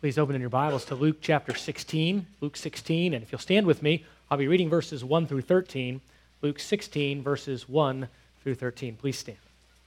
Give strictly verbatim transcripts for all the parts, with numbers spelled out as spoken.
Please open in your Bibles to Luke chapter sixteen, Luke sixteen, and if you'll stand with me, I'll be reading verses one through thirteen, Luke sixteen, verses one through thirteen. Please stand.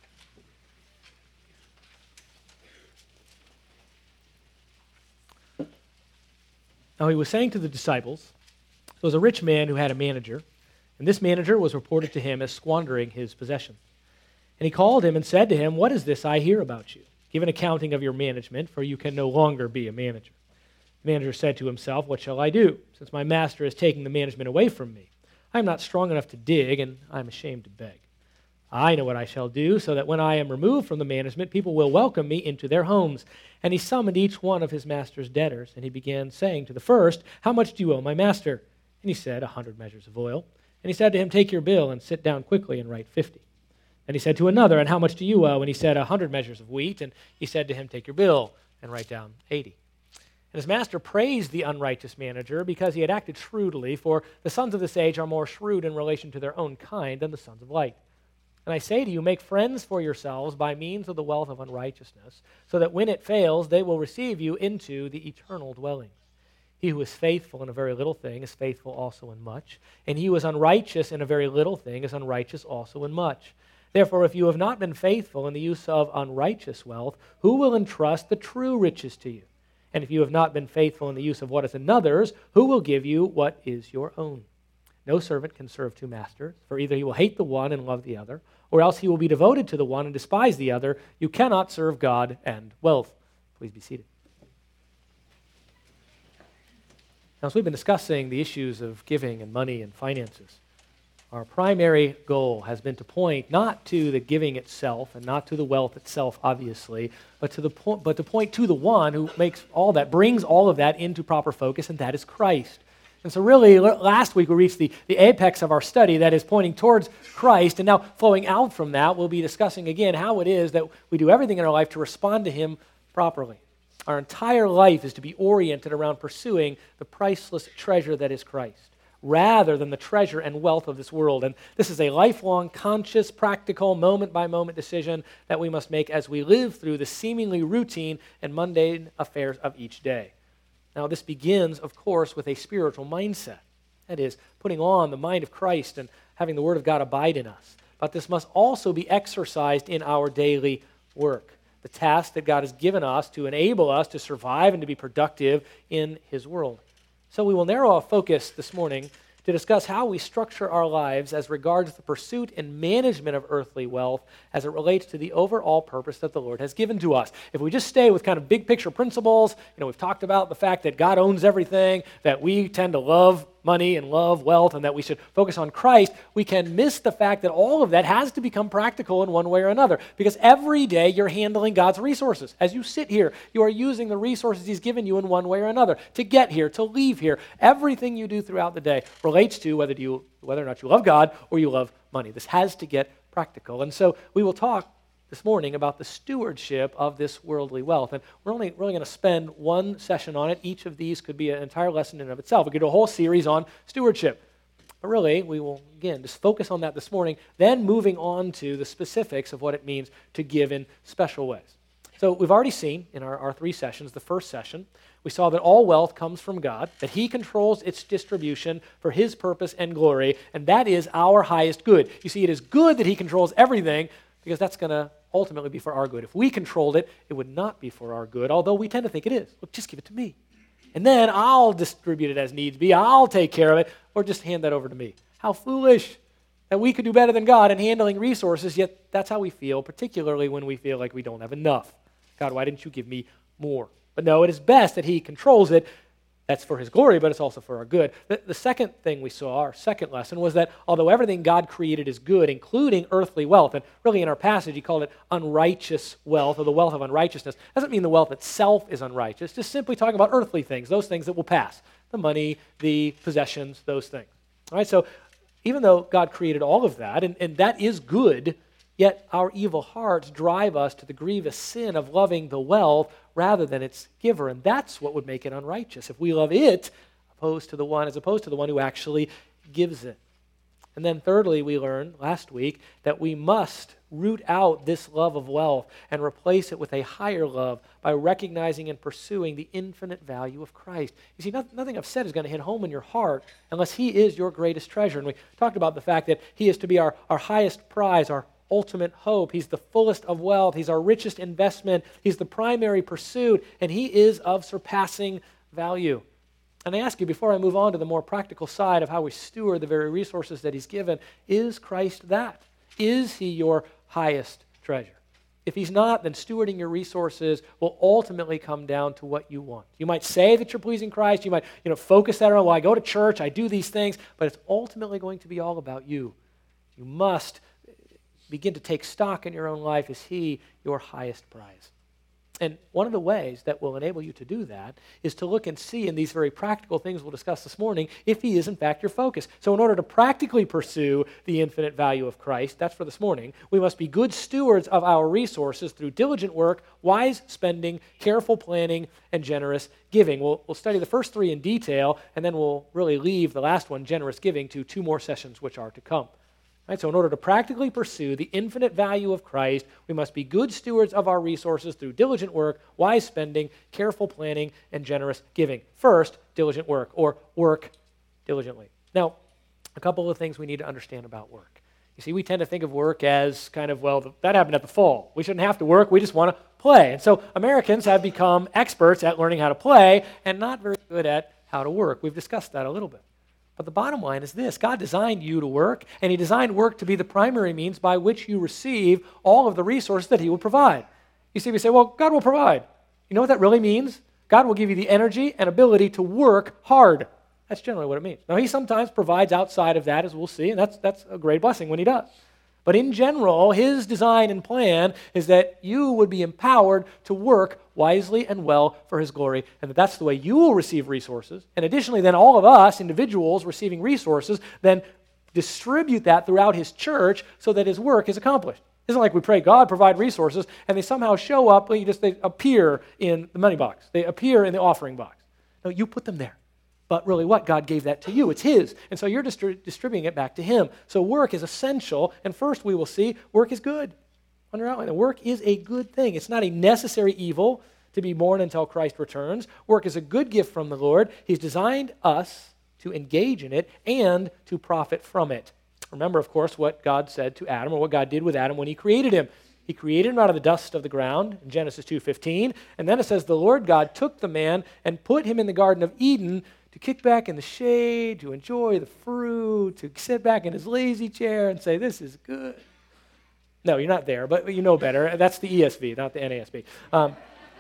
Now he was saying to the disciples, there was a rich man who had a manager, and this manager was reported to him as squandering his possessions. And he called him and said to him, "What is this I hear about you? Give an accounting of your management, for you can no longer be a manager." The manager said to himself, "What shall I do, since my master is taking the management away from me? I am not strong enough to dig, and I am ashamed to beg. I know what I shall do, so that when I am removed from the management, people will welcome me into their homes." And he summoned each one of his master's debtors, and he began saying to the first, "How much do you owe my master?" And he said, "A hundred measures of oil." And he said to him, "Take your bill and sit down quickly and write fifty." And he said to another, "And how much do you owe?" And he said, "A hundred measures of wheat." And he said to him, "Take your bill and write down eighty." And his master praised the unrighteous manager because he had acted shrewdly, for the sons of this age are more shrewd in relation to their own kind than the sons of light. And I say to you, make friends for yourselves by means of the wealth of unrighteousness, so that when it fails, they will receive you into the eternal dwellings. He who is faithful in a very little thing is faithful also in much, and he who is unrighteous in a very little thing is unrighteous also in much. Therefore, if you have not been faithful in the use of unrighteous wealth, who will entrust the true riches to you? And if you have not been faithful in the use of what is another's, who will give you what is your own? No servant can serve two masters, for either he will hate the one and love the other, or else he will be devoted to the one and despise the other. You cannot serve God and wealth. Please be seated. Now, as we've been discussing the issues of giving and money and finances, our primary goal has been to point not to the giving itself and not to the wealth itself, obviously, but to the point, but to point to the one who makes all that, brings all of that into proper focus, and that is Christ. And so really, last week we reached the, the apex of our study that is pointing towards Christ, and now flowing out from that, we'll be discussing again how it is that we do everything in our life to respond to Him properly. Our entire life is to be oriented around pursuing the priceless treasure that is Christ, rather than the treasure and wealth of this world. And this is a lifelong, conscious, practical, moment-by-moment decision that we must make as we live through the seemingly routine and mundane affairs of each day. Now, this begins, of course, with a spiritual mindset. That is, putting on the mind of Christ and having the Word of God abide in us. But this must also be exercised in our daily work, the task that God has given us to enable us to survive and to be productive in His world. So we will narrow our focus this morning to discuss how we structure our lives as regards the pursuit and management of earthly wealth as it relates to the overall purpose that the Lord has given to us. If we just stay with kind of big picture principles, you know, we've talked about the fact that God owns everything, that we tend to love money and love wealth, and that we should focus on Christ, we can miss the fact that all of that has to become practical in one way or another. Because every day you're handling God's resources. As you sit here, you are using the resources He's given you in one way or another to get here, to leave here. Everything you do throughout the day relates to whether you, whether or not you love God or you love money. This has to get practical. And so we will talk this morning about the stewardship of this worldly wealth. And we're only really going to spend one session on it. Each of these could be an entire lesson in and of itself. We could do a whole series on stewardship. But really, we will, again, just focus on that this morning, then moving on to the specifics of what it means to give in special ways. So we've already seen in our, our three sessions, the first session, we saw that all wealth comes from God, that He controls its distribution for His purpose and glory, and that is our highest good. You see, it is good that He controls everything, because that's going to ultimately be for our good. If we controlled it, it would not be for our good, although we tend to think it is. Look, just give it to me. And then I'll distribute it as needs be. I'll take care of it, or just hand that over to me. How foolish that we could do better than God in handling resources, yet that's how we feel, particularly when we feel like we don't have enough. God, why didn't you give me more? But no, it is best that He controls it. That's for His glory, but it's also for our good. The, the second thing we saw, our second lesson, was that although everything God created is good, including earthly wealth, and really in our passage He called it unrighteous wealth, or the wealth of unrighteousness, doesn't mean the wealth itself is unrighteous, just simply talking about earthly things, those things that will pass, the money, the possessions, those things. All right, so even though God created all of that, and, and that is good, yet our evil hearts drive us to the grievous sin of loving the wealth rather than its giver, and that's what would make it unrighteous, if we love it opposed to the one, as opposed to the one who actually gives it. And then thirdly, we learned last week that we must root out this love of wealth and replace it with a higher love by recognizing and pursuing the infinite value of Christ. You see, nothing I've said is going to hit home in your heart unless he is your greatest treasure. And we talked about the fact that he is to be our, our highest prize, our ultimate hope. He's the fullest of wealth. He's our richest investment. He's the primary pursuit, and he is of surpassing value. And I ask you, before I move on to the more practical side of how we steward the very resources that he's given, is Christ that? Is he your highest treasure? If he's not, then stewarding your resources will ultimately come down to what you want. You might say that you're pleasing Christ. You might, you know, focus that on, well, I go to church, I do these things, but it's ultimately going to be all about you. You must begin to take stock in your own life. Is he your highest prize? And one of the ways that will enable you to do that is to look and see in these very practical things we'll discuss this morning if he is in fact your focus. So in order to practically pursue the infinite value of Christ, that's for this morning, we must be good stewards of our resources through diligent work, wise spending, careful planning, and generous giving. We'll, we'll study the first three in detail, and then we'll really leave the last one, generous giving, to two more sessions which are to come. Right, so in order to practically pursue the infinite value of Christ, we must be good stewards of our resources through diligent work, wise spending, careful planning, and generous giving. First, diligent work, or work diligently. Now, a couple of things we need to understand about work. You see, we tend to think of work as kind of, well, that happened at the fall. We shouldn't have to work. We just want to play. And so Americans have become experts at learning how to play and not very good at how to work. We've discussed that a little bit. But the bottom line is this: God designed you to work, and he designed work to be the primary means by which you receive all of the resources that he will provide. You see, we say, well, God will provide. You know what that really means? God will give you the energy and ability to work hard. That's generally what it means. Now, he sometimes provides outside of that, as we'll see, and that's, that's a great blessing when he does. But in general, his design and plan is that you would be empowered to work wisely and well for his glory, and that that's the way you will receive resources. And additionally, then all of us, individuals receiving resources, then distribute that throughout his church so that his work is accomplished. It isn't like we pray, God, provide resources, and they somehow show up, you just they appear in the money box. They appear in the offering box. No, you put them there. But really what? God gave that to you. It's his. And so you're distri- distributing it back to him. So work is essential. And first we will see work is good. On your outline, work is a good thing. It's not a necessary evil to be born until Christ returns. Work is a good gift from the Lord. He's designed us to engage in it and to profit from it. Remember, of course, what God said to Adam, or what God did with Adam when he created him. He created him out of the dust of the ground in Genesis two fifteen. And then it says, the Lord God took the man and put him in the Garden of Eden to kick back in the shade, to enjoy the fruit, to sit back in his lazy chair and say, this is good. No, you're not there, but you know better. That's the E S V, not the N A S B. Um,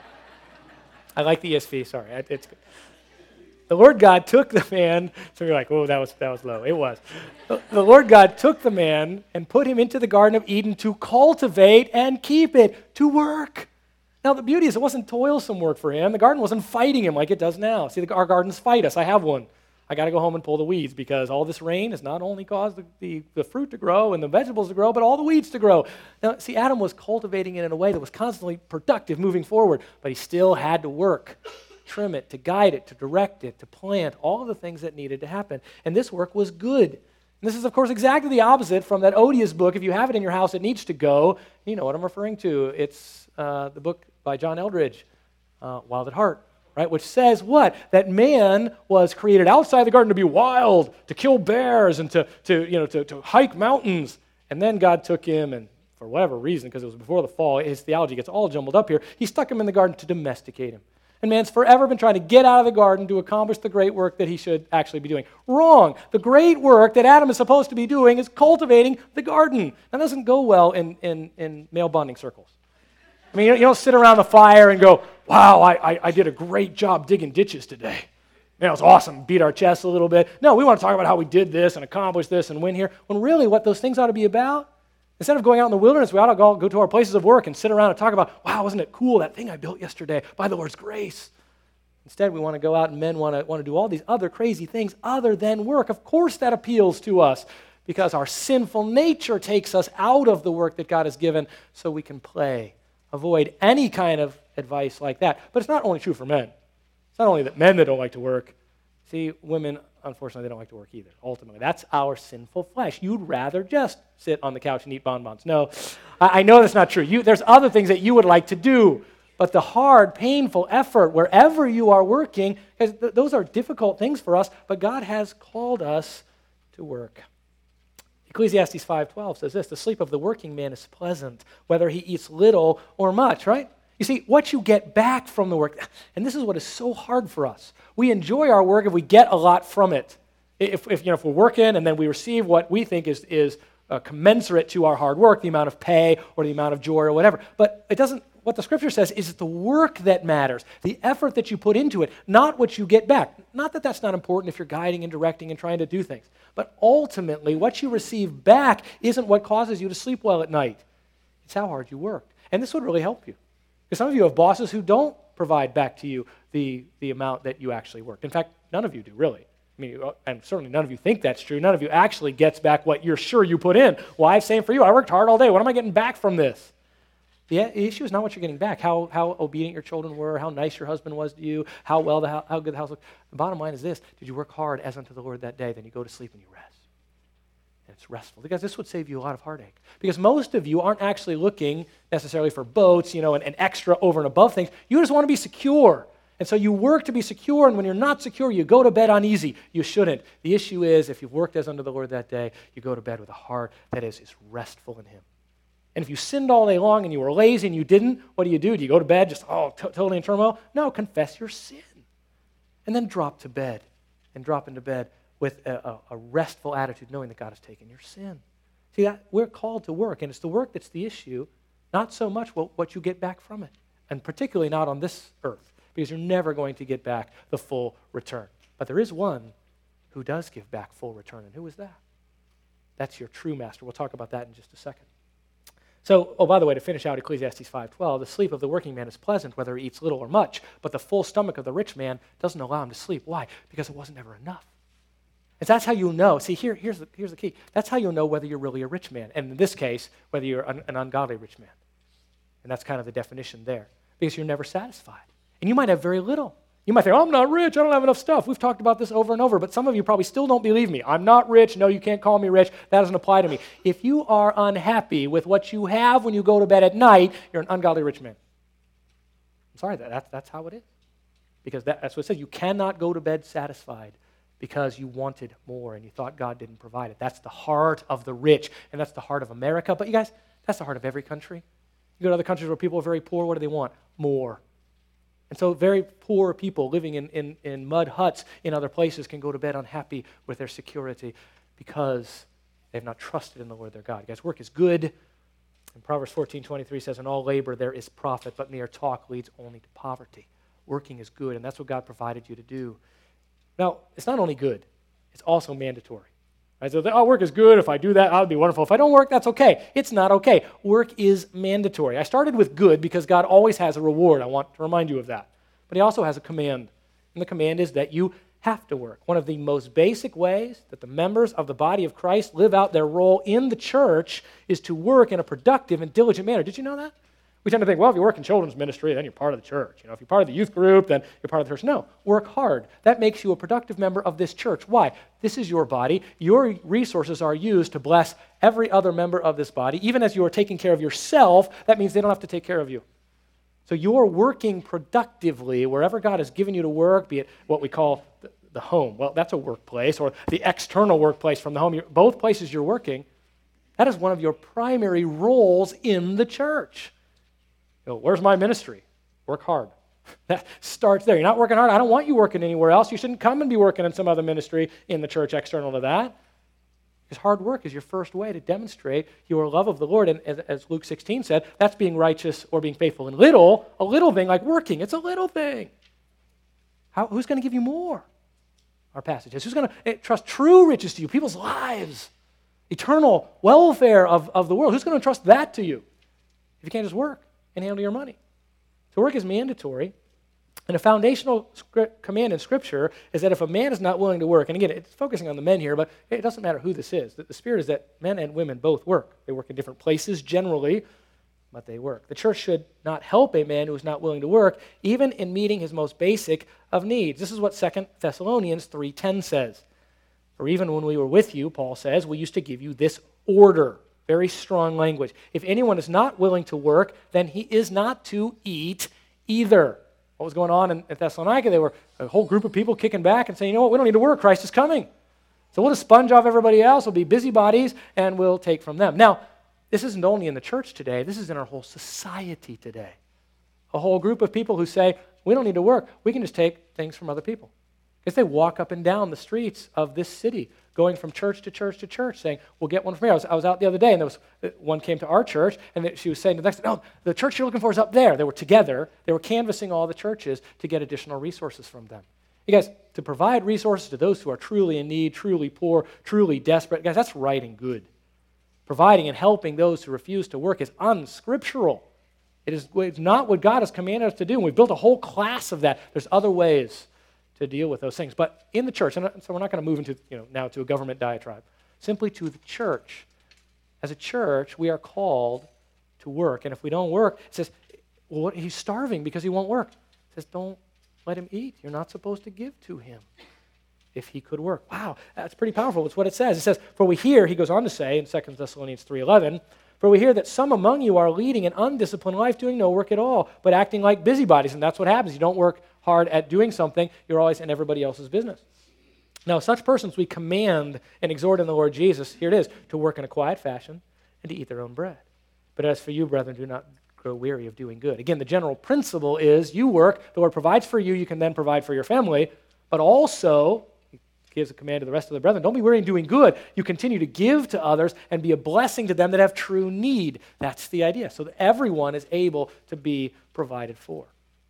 I like the E S V, sorry. It's good. The Lord God took the man, so you're like, oh, that was that was low. It was. The, the Lord God took the man and put him into the Garden of Eden to cultivate and keep it, to work. Now, the beauty is it wasn't toilsome work for him. The garden wasn't fighting him like it does now. See, the, our gardens fight us. I have one. I got to go home and pull the weeds because all this rain has not only caused the, the, the fruit to grow and the vegetables to grow, but all the weeds to grow. Now, see, Adam was cultivating it in a way that was constantly productive moving forward, but he still had to work, trim it, to guide it, to direct it, to plant, all of the things that needed to happen. And this work was good. And this is, of course, exactly the opposite from that odious book. If you have it in your house, it needs to go. You know what I'm referring to. It's uh, the book by John Eldridge, uh, Wild at Heart, right? Which says what? That man was created outside the garden to be wild, to kill bears, and to, to you know, to, to hike mountains. And then God took him, and for whatever reason, because it was before the fall, his theology gets all jumbled up here, he stuck him in the garden to domesticate him. And man's forever been trying to get out of the garden to accomplish the great work that he should actually be doing. Wrong. The great work that Adam is supposed to be doing is cultivating the garden. That doesn't go well in, in, in male bonding circles. I mean, you don't sit around the fire and go, wow, I, I, I did a great job digging ditches today. Man, it was awesome. Beat our chests a little bit. No, we want to talk about how we did this and accomplished this and win here. When really what those things ought to be about, instead of going out in the wilderness, we ought to go, go to our places of work and sit around and talk about, wow, wasn't it cool, that thing I built yesterday by the Lord's grace. Instead, we want to go out and men want to, want to do all these other crazy things other than work. Of course that appeals to us because our sinful nature takes us out of the work that God has given so we can play. Avoid any kind of advice like that. But it's not only true for men. It's not only that men that don't like to work. See, women unfortunately, they don't like to work either, ultimately. That's our sinful flesh. You'd rather just sit on the couch and eat bonbons. No, I, I know that's not true. You, there's other things that you would like to do, but the hard, painful effort, wherever you are working, because th- those are difficult things for us, but God has called us to work. Ecclesiastes five twelve says this, the sleep of the working man is pleasant, whether he eats little or much, right? You see, what you get back from the work, and this is what is so hard for us. We enjoy our work if we get a lot from it. If, if, you know, if we're working and then we receive what we think is, is uh, commensurate to our hard work, the amount of pay or the amount of joy or whatever. But it doesn't, what the Scripture says is it's the work that matters, the effort that you put into it, not what you get back. Not that that's not important if you're guiding and directing and trying to do things. But ultimately, what you receive back isn't what causes you to sleep well at night. It's how hard you worked. And this would really help you. Because some of you have bosses who don't provide back to you the, the amount that you actually worked. In fact, none of you do, really. I mean, and certainly none of you think that's true. None of you actually gets back what you're sure you put in. Well, I'm saying for you, I worked hard all day. What am I getting back from this? The issue is not what you're getting back, how, how obedient your children were, how nice your husband was to you, how well, the, how good the house looked. The bottom line is this, did you work hard as unto the Lord that day? Then you go to sleep and you rest. And it's restful, because this would save you a lot of heartache. Because most of you aren't actually looking necessarily for boats, you know, and, and extra over and above things. You just want to be secure. And so you work to be secure, and when you're not secure, you go to bed uneasy. You shouldn't. The issue is, if you've worked as unto the Lord that day, you go to bed with a heart that is, is restful in Him. And if you sinned all day long and you were lazy and you didn't, what do you do? Do you go to bed just, oh, t- totally in turmoil? No, confess your sin. And then drop to bed, and drop into bed with a, a, a restful attitude, knowing that God has taken your sin. See, that we're called to work, and it's the work that's the issue, not so much what, what you get back from it, and particularly not on this earth, because you're never going to get back the full return. But there is one who does give back full return, and who is that? That's your true master. We'll talk about that in just a second. So, oh, by the way, to finish out Ecclesiastes five twelve, the sleep of the working man is pleasant, whether he eats little or much, but the full stomach of the rich man doesn't allow him to sleep. Why? Because it wasn't ever enough. And that's how you'll know. See, here, here's, the, here's the key. That's how you'll know whether you're really a rich man. And in this case, whether you're an, an ungodly rich man. And that's kind of the definition there. Because you're never satisfied. And you might have very little. You might think, oh, I'm not rich. I don't have enough stuff. We've talked about this over and over. But some of you probably still don't believe me. I'm not rich. No, you can't call me rich. That doesn't apply to me. If you are unhappy with what you have when you go to bed at night, you're an ungodly rich man. I'm sorry, that, that's, that's how it is. Because that, that's what it says. You cannot go to bed satisfied because you wanted more and you thought God didn't provide it. That's the heart of the rich, and that's the heart of America. But you guys, that's the heart of every country. You go to other countries where people are very poor, what do they want? More. And so very poor people living in, in, in mud huts in other places can go to bed unhappy with their security because they have not trusted in the Lord their God. You guys, work is good. And Proverbs fourteen twenty-three says, in all labor there is profit, but mere talk leads only to poverty. Working is good, and that's what God provided you to do. Now, it's not only good, it's also mandatory. Right? So, oh, work is good. If I do that, that would be wonderful. If I don't work, that's okay. It's not okay. Work is mandatory. I started with good because God always has a reward. I want to remind you of that. But He also has a command. And the command is that you have to work. One of the most basic ways that the members of the body of Christ live out their role in the church is to work in a productive and diligent manner. Did you know that? We tend to think, well, if you work in children's ministry, then you're part of the church. You know, if you're part of the youth group, then you're part of the church. No, work hard. That makes you a productive member of this church. Why? This is your body. Your resources are used to bless every other member of this body. Even as you are taking care of yourself, that means they don't have to take care of you. So you're working productively wherever God has given you to work, be it what we call the, the home. Well, that's a workplace, or the external workplace from the home. You're, both places you're working, that is one of your primary roles in the church. You know, where's my ministry? Work hard. That starts there. You're not working hard. I don't want you working anywhere else. You shouldn't come and be working in some other ministry in the church external to that. Because hard work is your first way to demonstrate your love of the Lord. And as, as Luke sixteen said, that's being righteous or being faithful in little. A little thing like working. It's a little thing. How, who's going to give you more? Our passage is. Who's going to trust true riches to you? People's lives. Eternal welfare of, of the world. Who's going to trust that to you if you can't just work and handle your money? So work is mandatory. And a foundational script, command in Scripture is that if a man is not willing to work, and again, it's focusing on the men here, but it doesn't matter who this is. The, the spirit is that men and women both work. They work in different places generally, but they work. The church should not help a man who is not willing to work, even in meeting his most basic of needs. This is what Second Thessalonians three ten says. or even when we were with you, Paul says, we used to give you this order. Very strong language. If anyone is not willing to work, then he is not to eat either. What was going on in Thessalonica? There were a whole group of people kicking back and saying, you know what, we don't need to work. Christ is coming. So we'll just sponge off everybody else. We'll be busybodies, and we'll take from them. Now, this isn't only in the church today. This is in our whole society today. A whole group of people who say, we don't need to work. We can just take things from other people. Because they walk up and down the streets of this city, going from church to church to church, saying, we'll get one from here. I was, I was out the other day, and there was one came to our church, and she was saying to the next, no, the church you're looking for is up there. They were together. They were canvassing all the churches to get additional resources from them. You guys, to provide resources to those who are truly in need, truly poor, truly desperate, guys, that's right and good. Providing and helping those who refuse to work is unscriptural. It is it's not what God has commanded us to do, and we've built a whole class of that. There's other ways to deal with those things. But in the church, and so we're not going to move into, you know, now to a government diatribe, simply to the church. As a church, we are called to work, and if we don't work, it says, well, what, he's starving because he won't work. It says, don't let him eat. You're not supposed to give to him if he could work. Wow, that's pretty powerful. It's what it says. It says, for we hear, he goes on to say in Second Thessalonians three eleven, for we hear that some among you are leading an undisciplined life, doing no work at all, but acting like busybodies, and that's what happens. You don't work hard at doing something, you're always in everybody else's business. Now, such persons we command and exhort in the Lord Jesus, here it is, to work in a quiet fashion and to eat their own bread. But as for you, brethren, do not grow weary of doing good. Again, the general principle is you work, the Lord provides for you, you can then provide for your family, but also, he gives a command to the rest of the brethren, don't be weary in doing good. You continue to give to others and be a blessing to them that have true need. That's the idea, so that everyone is able to be provided for.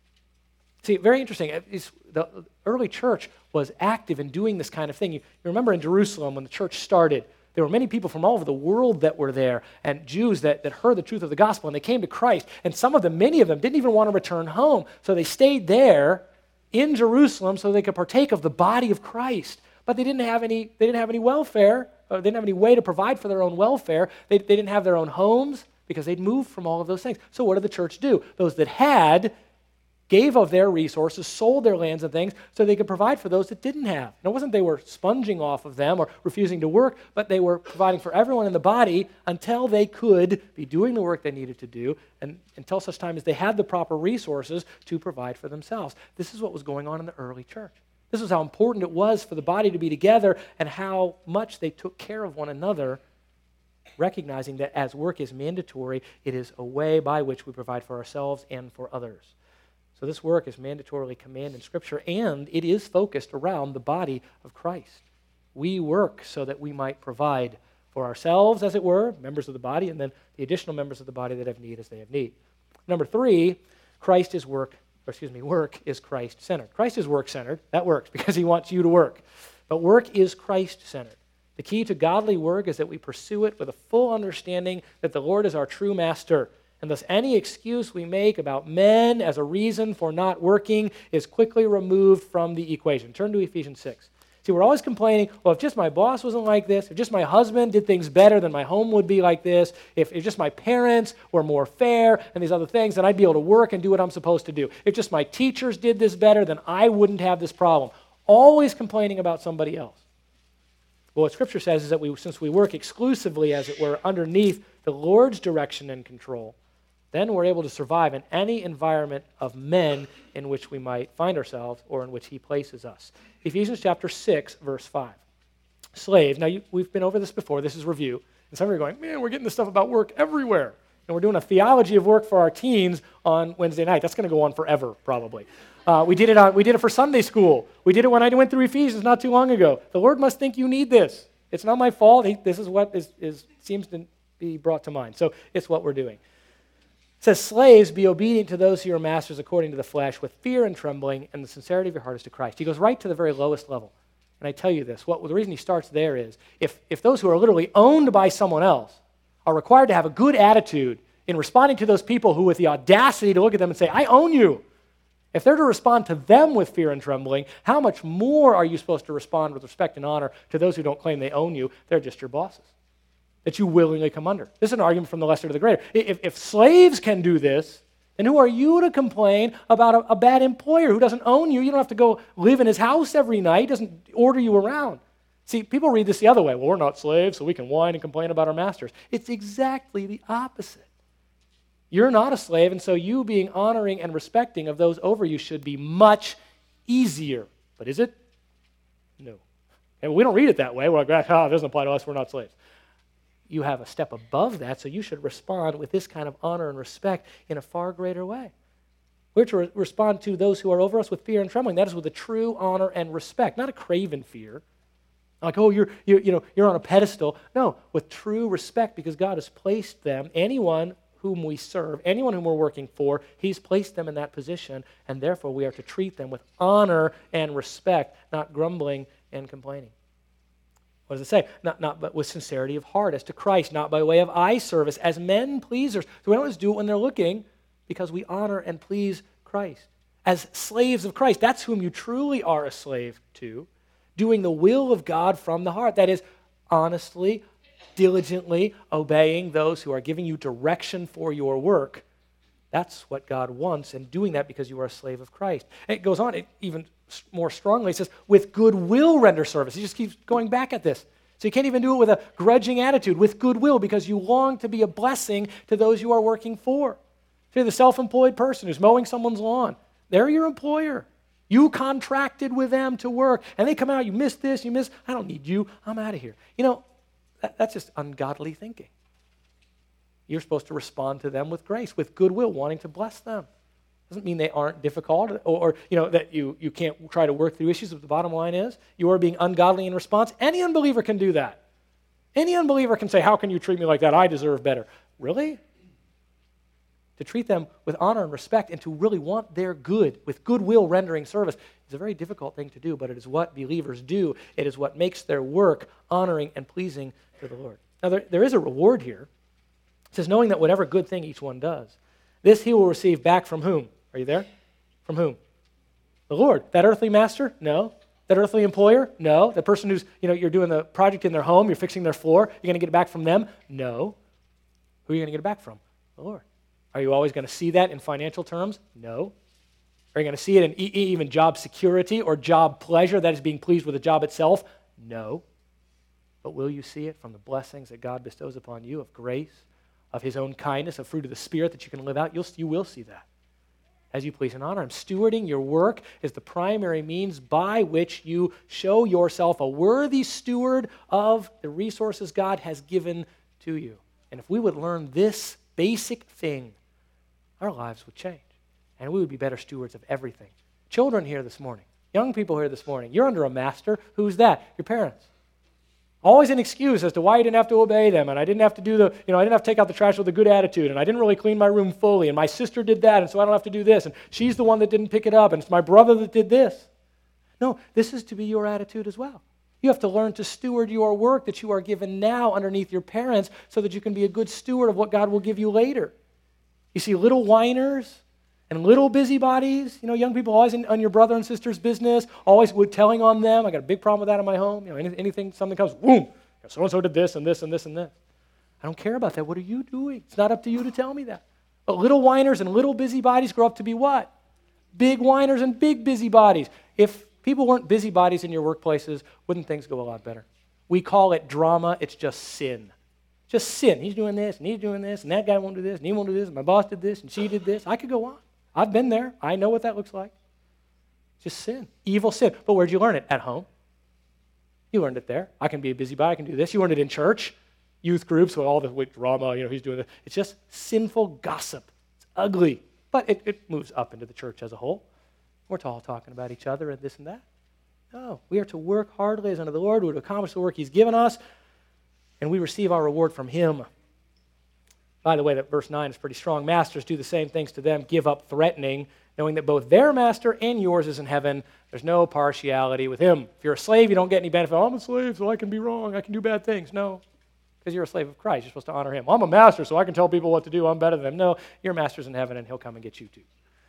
See, very interesting. It's, the early church was active in doing this kind of thing. You, you remember in Jerusalem when the church started, there were many people from all over the world that were there, and Jews that, that heard the truth of the gospel, and they came to Christ. And some of them, many of them, didn't even want to return home. So they stayed there in Jerusalem so they could partake of the body of Christ. But they didn't have any, they didn't have any welfare, or they didn't have any way to provide for their own welfare. They, they didn't have their own homes because they'd moved from all of those things. So what did the church do? Those that had gave of their resources, sold their lands and things so they could provide for those that didn't have. And it wasn't they were sponging off of them or refusing to work, but they were providing for everyone in the body until they could be doing the work they needed to do and until such time as they had the proper resources to provide for themselves. This is what was going on in the early church. This is how important it was for the body to be together and how much they took care of one another, recognizing that as work is mandatory, it is a way by which we provide for ourselves and for others. So this work is mandatorily commanded in Scripture, and it is focused around the body of Christ. We work so that we might provide for ourselves, as it were, members of the body, and then the additional members of the body that have need as they have need. Number three, Christ is work, or excuse me, work is Christ-centered. Christ is work-centered. That works because he wants you to work. But work is Christ-centered. The key to godly work is that we pursue it with a full understanding that the Lord is our true master. And thus any excuse we make about men as a reason for not working is quickly removed from the equation. Turn to Ephesians six. See, we're always complaining, well, if just my boss wasn't like this, if just my husband did things better, then my home would be like this, if, if just my parents were more fair and these other things, then I'd be able to work and do what I'm supposed to do. If just my teachers did this better, then I wouldn't have this problem. Always complaining about somebody else. Well, what Scripture says is that we, since we work exclusively, as it were, underneath the Lord's direction and control, then we're able to survive in any environment of men in which we might find ourselves or in which he places us. Ephesians chapter six, verse five. Slaves. Now, you, we've been over this before. This is review. And some of you are going, man, we're getting this stuff about work everywhere. And we're doing a theology of work for our teens on Wednesday night. That's going to go on forever, probably. Uh, we did it on, we did it for Sunday school. We did it when I went through Ephesians not too long ago. The Lord must think you need this. It's not my fault. He, this is what is, is seems to be brought to mind. So it's what we're doing. It says, slaves, be obedient to those who are masters according to the flesh, with fear and trembling, and the sincerity of your heart is to Christ. He goes right to the very lowest level. And I tell you this, what, well, the reason he starts there is, if, if those who are literally owned by someone else are required to have a good attitude in responding to those people who with the audacity to look at them and say, I own you, if they're to respond to them with fear and trembling, how much more are you supposed to respond with respect and honor to those who don't claim they own you? They're just your bosses that you willingly come under. This is an argument from the lesser to the greater. If, if slaves can do this, then who are you to complain about a, a bad employer who doesn't own you? You don't have to go live in his house every night. He doesn't order you around. See, people read this the other way. Well, we're not slaves, so we can whine and complain about our masters. It's exactly the opposite. You're not a slave, and so you being honoring and respecting of those over you should be much easier. But is it? No. And we don't read it that way. We're like, oh, it doesn't apply to us. We're not slaves. You have a step above that, so you should respond with this kind of honor and respect in a far greater way. We're to re- respond to those who are over us with fear and trembling. That is with a true honor and respect, not a craven fear. Like, oh, you're, you're, you know, you're on a pedestal. No, with true respect, because God has placed them, anyone whom we serve, anyone whom we're working for, he's placed them in that position, and therefore we are to treat them with honor and respect, not grumbling and complaining. What does it say? Not, not but with sincerity of heart as to Christ, not by way of eye service, as men pleasers. So we don't just do it when they're looking, because we honor and please Christ. As slaves of Christ, that's whom you truly are a slave to, doing the will of God from the heart. That is, honestly, diligently obeying those who are giving you direction for your work. That's what God wants, and doing that because you are a slave of Christ. And it goes on, it even more strongly, it says, with goodwill render service. He just keeps going back at this. So you can't even do it with a grudging attitude, with goodwill, because you long to be a blessing to those you are working for. So the self-employed person who's mowing someone's lawn, they're your employer. You contracted with them to work, and they come out, you missed this, you missed, I don't need you, I'm out of here. You know, that, that's just ungodly thinking. You're supposed to respond to them with grace, with goodwill, wanting to bless them. Doesn't mean they aren't difficult, or, or you know, that you, you can't try to work through issues, but the bottom line is, you are being ungodly in response. Any unbeliever can do that. Any unbeliever can say, how can you treat me like that? I deserve better. Really? To treat them with honor and respect and to really want their good, with goodwill rendering service, is a very difficult thing to do, but it is what believers do. It is what makes their work honoring and pleasing to the Lord. Now, there, there is a reward here. It says, knowing that whatever good thing each one does, this he will receive back from whom? Are you there? From whom? The Lord. That earthly master? No. That earthly employer? No. The person who's, you know, you're doing the project in their home, you're fixing their floor, you're going to get it back from them? No. Who are you going to get it back from? The Lord. Are you always going to see that in financial terms? No. Are you going to see it in e- even job security or job pleasure, that is being pleased with the job itself? No. But will you see it from the blessings that God bestows upon you of grace, of his own kindness, of fruit of the Spirit that you can live out? You'll, you will see that as you please and honor him. Stewarding your work is the primary means by which you show yourself a worthy steward of the resources God has given to you. And if we would learn this basic thing, our lives would change, and we would be better stewards of everything. Children here this morning, young people here this morning, you're under a master. Who's that? Your parents. Always an excuse as to why you didn't have to obey them, and I didn't have to do the, you know, I didn't have to take out the trash with a good attitude, and I didn't really clean my room fully, and my sister did that, and so I don't have to do this, and she's the one that didn't pick it up, and it's my brother that did this. No, this is to be your attitude as well. You have to learn to steward your work that you are given now underneath your parents so that you can be a good steward of what God will give you later. You see little whiners and little busybodies, you know, young people always in, on your brother and sister's business, always telling on them. I got a big problem with that in my home. You know, any, anything, something comes, boom, so-and-so did this and this and this and this. I don't care about that. What are you doing? It's not up to you to tell me that. But little whiners and little busybodies grow up to be what? Big whiners and big busybodies. If people weren't busybodies in your workplaces, wouldn't things go a lot better? We call it drama. It's just sin. Just sin. He's doing this, and he's doing this, and that guy won't do this, and he won't do this, and my boss did this, and she did this. I could go on. I've been there. I know what that looks like. Just sin. Evil sin. But where'd you learn it? At home. You learned it there. I can be a busybody. I can do this. You learned it in church. Youth groups with all the with drama, you know, he's doing this. It's just sinful gossip. It's ugly. But it, it moves up into the church as a whole. We're all talking about each other and this and that. No. We are to work heartily as unto the Lord. We're to accomplish the work he's given us, and we receive our reward from him. By the way, that verse nine is pretty strong. Masters, do the same things to them. Give up threatening, knowing that both their master and yours is in heaven. There's no partiality with him. If you're a slave, you don't get any benefit. Oh, I'm a slave, so I can be wrong. I can do bad things. No, because you're a slave of Christ. You're supposed to honor him. Well, I'm a master, so I can tell people what to do. I'm better than them. No, your master's in heaven, and he'll come and get you too.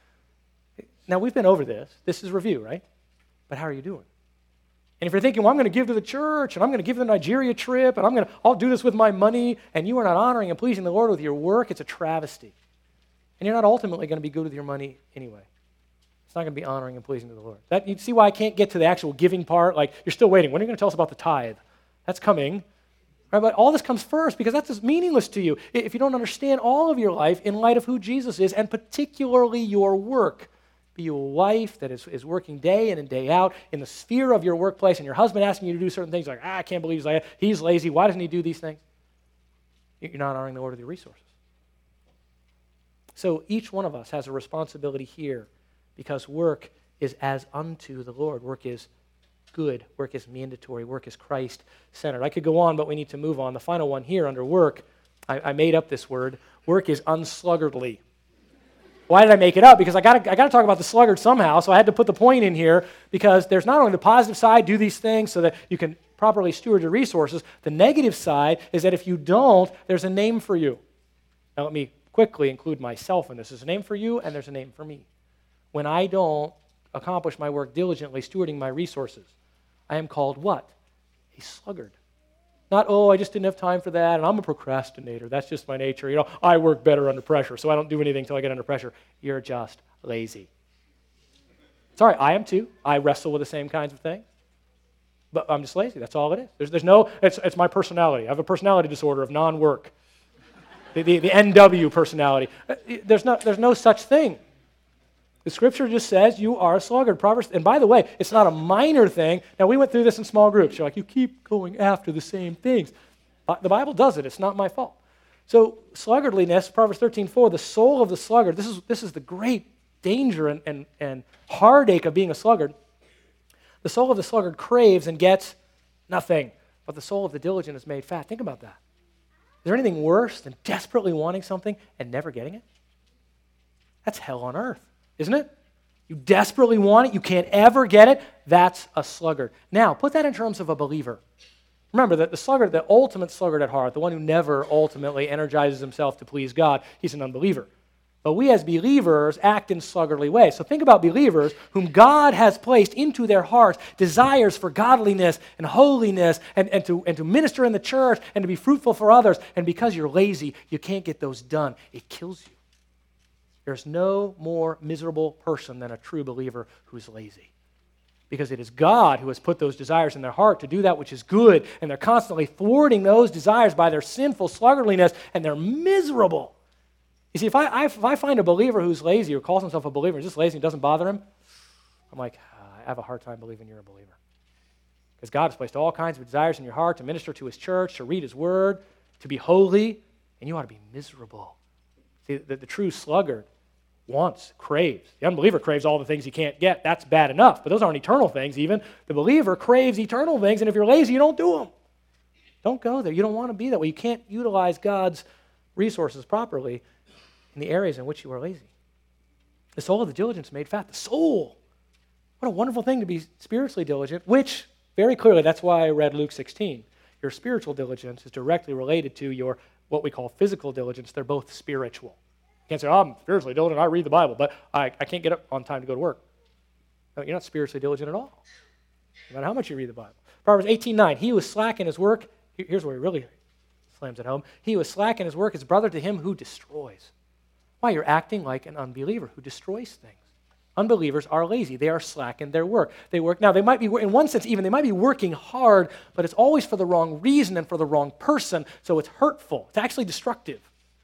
Now, we've been over this. This is review, right? But how are you doing? And if you're thinking, well, I'm going to give to the church, and I'm going to give the Nigeria trip, and I'm going to, I'll do this with my money, and you are not honoring and pleasing the Lord with your work, it's a travesty. And you're not ultimately going to be good with your money anyway. It's not going to be honoring and pleasing to the Lord. That, you see why I can't get to the actual giving part? Like, you're still waiting. When are you going to tell us about the tithe? That's coming. Right? But all this comes first because that's just meaningless to you if you don't understand all of your life in light of who Jesus is, and particularly your work. Be you a wife that is, is working day in and day out in the sphere of your workplace, and your husband asking you to do certain things like, ah, I can't believe he's like, he's lazy. Why doesn't he do these things? You're not honoring the Lord with your resources. So each one of us has a responsibility here, because work is as unto the Lord. Work is good. Work is mandatory. Work is Christ-centered. I could go on, but we need to move on. The final one here under work, I, I made up this word. Work is unsluggardly. Why did I make it up? Because I got I got to talk about the sluggard somehow, so I had to put the point in here, because there's not only the positive side, do these things so that you can properly steward your resources. The negative side is that if you don't, there's a name for you. Now let me quickly include myself in this. There's a name for you, and there's a name for me. When I don't accomplish my work diligently, stewarding my resources, I am called what? A sluggard. Not, oh, I just didn't have time for that, and I'm a procrastinator. That's just my nature. You know, I work better under pressure, so I don't do anything until I get under pressure. You're just lazy. Sorry, I am too. I wrestle with the same kinds of things. But I'm just lazy. That's all it is. There's, there's no, it's, it's my personality. I have a personality disorder of non-work. The, the, the N W personality. There's no, there's no such thing. The Scripture just says you are a sluggard. Proverbs, and by the way, it's not a minor thing. Now, we went through this in small groups. You're like, you keep going after the same things. Uh, the Bible does it. It's not my fault. So, sluggardliness, Proverbs thirteen four, the soul of the sluggard, this is, this is the great danger and, and, and heartache of being a sluggard. The soul of the sluggard craves and gets nothing, but the soul of the diligent is made fat. Think about that. Is there anything worse than desperately wanting something and never getting it? That's hell on earth, isn't it? You desperately want it, you can't ever get it, that's a sluggard. Now, put that in terms of a believer. Remember that the sluggard, the ultimate sluggard at heart, the one who never ultimately energizes himself to please God, he's an unbeliever. But we as believers act in sluggardly ways. So think about believers whom God has placed into their hearts desires for godliness and holiness and, and, to, and to minister in the church and to be fruitful for others. And because you're lazy, you can't get those done. It kills you. There's no more miserable person than a true believer who's lazy. Because it is God who has put those desires in their heart to do that which is good, and they're constantly thwarting those desires by their sinful sluggardliness, and they're miserable. You see, if I, I, if I find a believer who's lazy or calls himself a believer and is just lazy and doesn't bother him, I'm like, I have a hard time believing you're a believer. Because God has placed all kinds of desires in your heart to minister to His church, to read His Word, to be holy, and you ought to be miserable. See, the, the true sluggard wants, craves. The unbeliever craves all the things he can't get. That's bad enough, but those aren't eternal things even. The believer craves eternal things, and if you're lazy, you don't do them. Don't go there. You don't want to be that way. You can't utilize God's resources properly in the areas in which you are lazy. The soul of the diligent is made fat. The soul. What a wonderful thing to be spiritually diligent, which, very clearly, that's why I read Luke sixteen. Your spiritual diligence is directly related to your, what we call physical diligence. They're both spiritual. You can't say, oh, I'm spiritually diligent, I read the Bible, but I, I can't get up on time to go to work. No, you're not spiritually diligent at all, no matter how much you read the Bible. Proverbs eighteen nine, he who is slack in his work, here's where he really slams it home. He who is slack in his work is brother to him who destroys. Why? You're acting like an unbeliever who destroys things. Unbelievers are lazy. They are slack in their work. They work. Now, they might be, in one sense even, they might be working hard, but it's always for the wrong reason and for the wrong person, so it's hurtful. It's actually destructive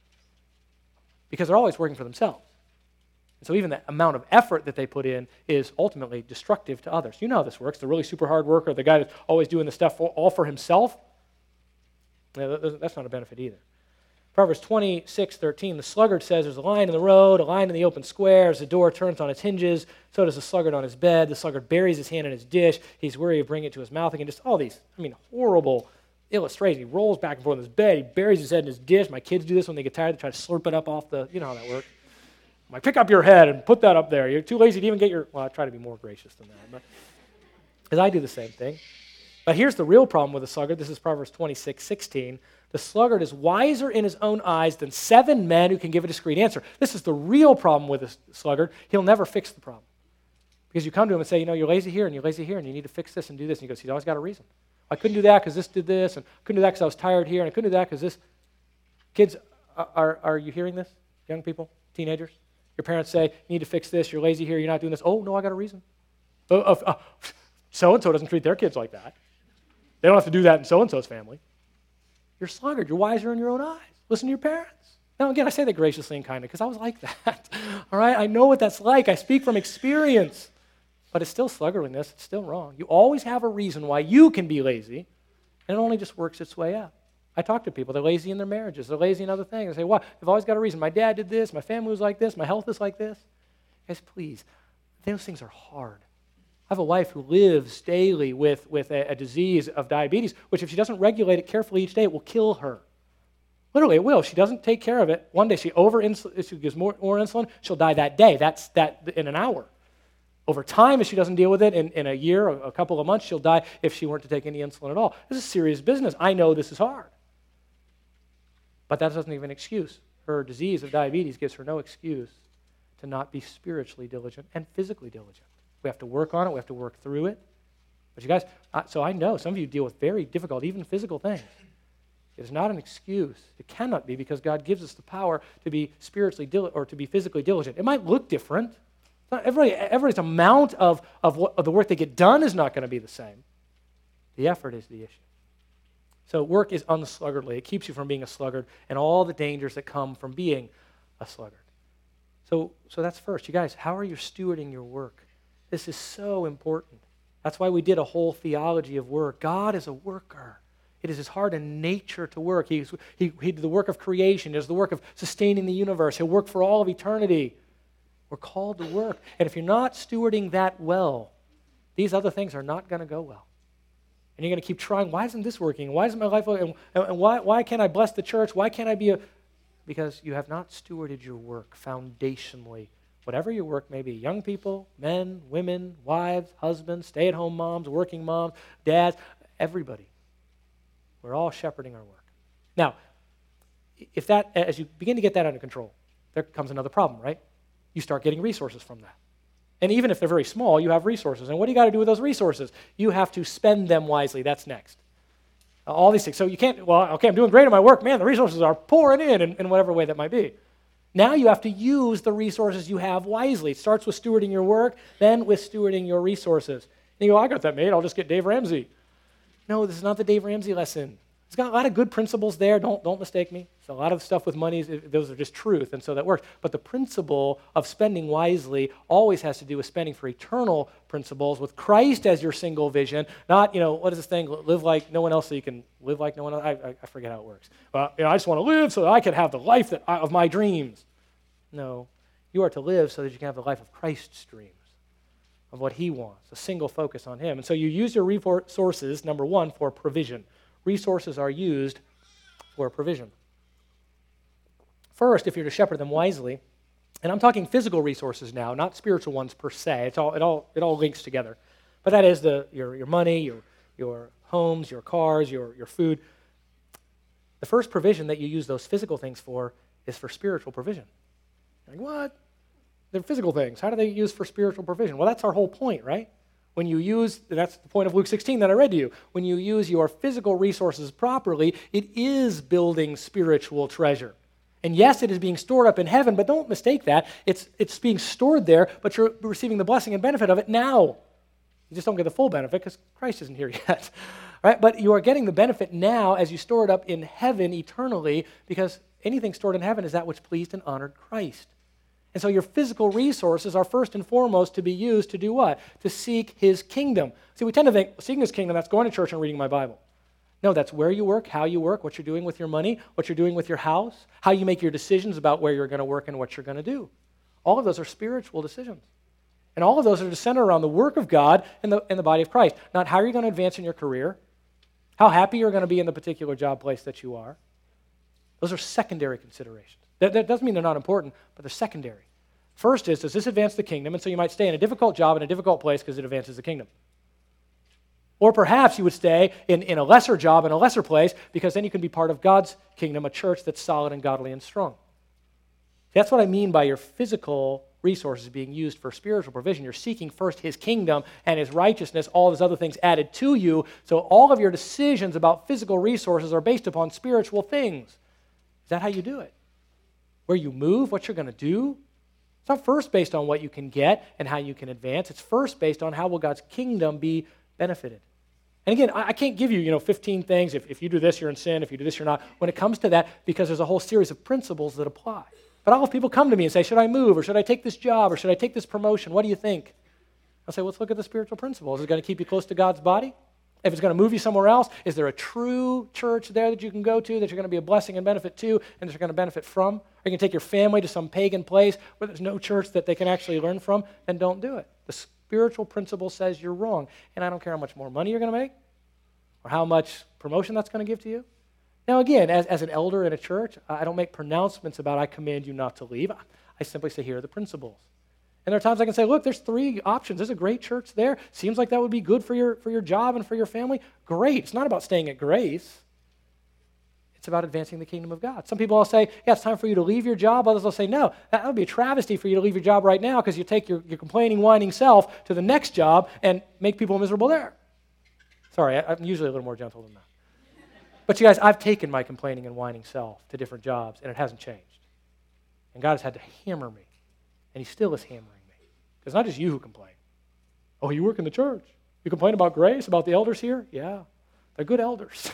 because they're always working for themselves. And so even the amount of effort that they put in is ultimately destructive to others. You know how this works. The really super hard worker, the guy that's always doing the stuff all for himself, that's not a benefit either. Proverbs twenty-six thirteen, the sluggard says, there's a lion in the road, a lion in the open square. As the door turns on its hinges, so does the sluggard on his bed. The sluggard buries his hand in his dish. He's weary of bringing it to his mouth again. Just all these, I mean, horrible illustrations. He rolls back and forth in his bed. He buries his head in his dish. My kids do this when they get tired. They try to slurp it up off the, you know how that works. I'm like, pick up your head and put that up there. You're too lazy to even get your, well, I try to be more gracious than that. But because I do the same thing. But here's the real problem with the sluggard. This is Proverbs twenty-six sixteen. The sluggard is wiser in his own eyes than seven men who can give a discreet answer. This is the real problem with the sluggard. He'll never fix the problem. Because you come to him and say, you know, you're lazy here and you're lazy here and you need to fix this and do this. And he goes, he's always got a reason. I couldn't do that because this did this, and I couldn't do that because I was tired here, and I couldn't do that because this. Kids, are, are you hearing this? Young people, teenagers? Your parents say, you need to fix this, you're lazy here, you're not doing this. Oh, no, I got a reason. Oh, uh, uh, so-and-so doesn't treat their kids like that. They don't have to do that in so-and-so's family. You're sluggard. You're wiser in your own eyes. Listen to your parents. Now, again, I say that graciously and kindly because I was like that. All right? I know what that's like. I speak from experience. But it's still sluggardliness. It's still wrong. You always have a reason why you can be lazy, and it only just works its way up. I talk to people. They're lazy in their marriages. They're lazy in other things. I say, why? They've always got a reason. My dad did this. My family was like this. My health is like this. Guys, please, those things are hard. I have a wife who lives daily with, with a, a disease of diabetes, which if she doesn't regulate it carefully each day, it will kill her. Literally, it will. If she doesn't take care of it, one day she over she gives more, more insulin, she'll die that day. That's that in an hour. Over time, if she doesn't deal with it in, in a year or a couple of months, she'll die if she weren't to take any insulin at all. This is serious business. I know this is hard. But that doesn't even excuse. Her disease of diabetes gives her no excuse to not be spiritually diligent and physically diligent. We have to work on it. We have to work through it. But you guys, so I know some of you deal with very difficult, even physical things. It is not an excuse. It cannot be because God gives us the power to be spiritually diligent or to be physically diligent. It might look different. Not everybody, everybody's amount of, of, what, of the work they get done is not going to be the same. The effort is the issue. So work is unsluggardly. It keeps you from being a sluggard and all the dangers that come from being a sluggard. So, so that's first. You guys, how are you stewarding your work? This is so important. That's why we did a whole theology of work. God is a worker. It is his heart and nature to work. He's, he, he did the work of creation. He does the work of sustaining the universe. He'll work for all of eternity. We're called to work. And if you're not stewarding that well, these other things are not going to go well. And you're going to keep trying, why isn't this working? Why isn't my life working? And, and why, why can't I bless the church? Why can't I be a... Because you have not stewarded your work foundationally. Whatever your work may be, young people, men, women, wives, husbands, stay-at-home moms, working moms, dads, everybody. We're all shepherding our work. Now, if that, as you begin to get that under control, there comes another problem, right? You start getting resources from that. And even if they're very small, you have resources. And what do you got to do with those resources? You have to spend them wisely. That's next. Uh, all these things. So you can't, well, okay, I'm doing great at my work. Man, the resources are pouring in, in in whatever way that might be. Now you have to use the resources you have wisely. It starts with stewarding your work, then with stewarding your resources. And you go, I got that made. I'll just get Dave Ramsey. No, this is not the Dave Ramsey lesson. It's got a lot of good principles there. Don't, don't mistake me. So a lot of stuff with money, those are just truth, and so that works. But the principle of spending wisely always has to do with spending for eternal principles, with Christ as your single vision, not, you know, what is this thing, live like no one else so you can live like no one else. I, I, I forget how it works. Well, you know, I just want to live so that I can have the life that I, of my dreams. No, you are to live so that you can have the life of Christ's dreams, of what he wants, a single focus on him. And so you use your resources, number one, for provision. Resources are used for provision. First, if you're to shepherd them wisely, and I'm talking physical resources now, not spiritual ones per se. It's all, it all, it all links together. But that is the your, your money, your, your homes, your cars, your, your food. The first provision that you use those physical things for is for spiritual provision. You're like, what? They're physical things. How do they use for spiritual provision? Well, that's our whole point, right? When you use, that's the point of Luke sixteen that I read to you. When you use your physical resources properly, it is building spiritual treasure. And yes, it is being stored up in heaven, but don't mistake that. It's, it's being stored there, but you're receiving the blessing and benefit of it now. You just don't get the full benefit because Christ isn't here yet. Right? But you are getting the benefit now as you store it up in heaven eternally, because anything stored in heaven is that which pleased and honored Christ. And so your physical resources are first and foremost to be used to do what? To seek his kingdom. See, we tend to think, seeking his kingdom, that's going to church and reading my Bible. No, that's where you work, how you work, what you're doing with your money, what you're doing with your house, how you make your decisions about where you're going to work and what you're going to do. All of those are spiritual decisions. And all of those are to center around the work of God and the, and the body of Christ. Not how you're going to advance in your career, how happy you're going to be in the particular job place that you are. Those are secondary considerations. That, that doesn't mean they're not important, but they're secondary. First is, does this advance the kingdom? And so you might stay in a difficult job in a difficult place because it advances the kingdom. Or perhaps you would stay in, in a lesser job in a lesser place because then you can be part of God's kingdom, a church that's solid and godly and strong. That's what I mean by your physical resources being used for spiritual provision. You're seeking first his kingdom and his righteousness, all those other things added to you. So all of your decisions about physical resources are based upon spiritual things. Is that how you do it? Where you move, what you're going to do? It's not first based on what you can get and how you can advance. It's first based on how will God's kingdom be benefited. And again, I can't give you, you know, fifteen things. If, if you do this, you're in sin. If you do this, you're not. When it comes to that, because there's a whole series of principles that apply. But I'll have people come to me and say, should I move, or should I take this job, or should I take this promotion? What do you think? I'll say, well, let's look at the spiritual principles. Is it going to keep you close to God's body? If it's going to move you somewhere else, is there a true church there that you can go to that you're going to be a blessing and benefit to and that you're going to benefit from? Or you can take your family to some pagan place where there's no church that they can actually learn from, then don't do it. The spiritual principle says you're wrong, and I don't care how much more money you're going to make or how much promotion that's going to give to you. Now again, as, as an elder in a church, I don't make pronouncements about I command you not to leave. I simply say, here are the principles. And there are times I can say, look, there's three options. There's a great church there. Seems like that would be good for your, for your job and for your family. Great. It's not about staying at Grace. It's about advancing the kingdom of God. Some people will say, yeah, it's time for you to leave your job. Others will say, no, that would be a travesty for you to leave your job right now because you take your, your complaining, whining self to the next job and make people miserable there. Sorry, I, I'm usually a little more gentle than that. But you guys, I've taken my complaining and whining self to different jobs, and it hasn't changed. And God has had to hammer me, and he still is hammering me. Because it's not just you who complain. Oh, you work in the church. You complain about Grace, about the elders here? Yeah, they're good elders.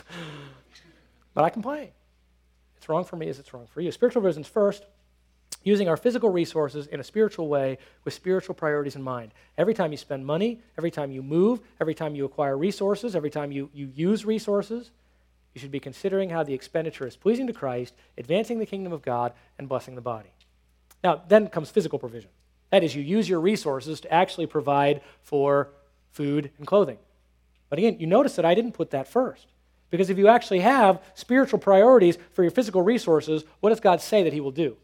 But I complain. It's wrong for me as it's wrong for you. Spiritual vision's first, using our physical resources in a spiritual way with spiritual priorities in mind. Every time you spend money, every time you move, every time you acquire resources, every time you, you use resources, you should be considering how the expenditure is pleasing to Christ, advancing the kingdom of God, and blessing the body. Now, then comes physical provision. That is, you use your resources to actually provide for food and clothing. But again, you notice that I didn't put that first. Because if you actually have spiritual priorities for your physical resources, what does God say that he will do?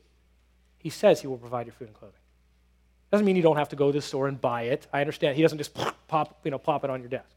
He says he will provide your food and clothing. Doesn't mean you don't have to go to the store and buy it. I understand. He doesn't just pop, you know, plop it on your desk.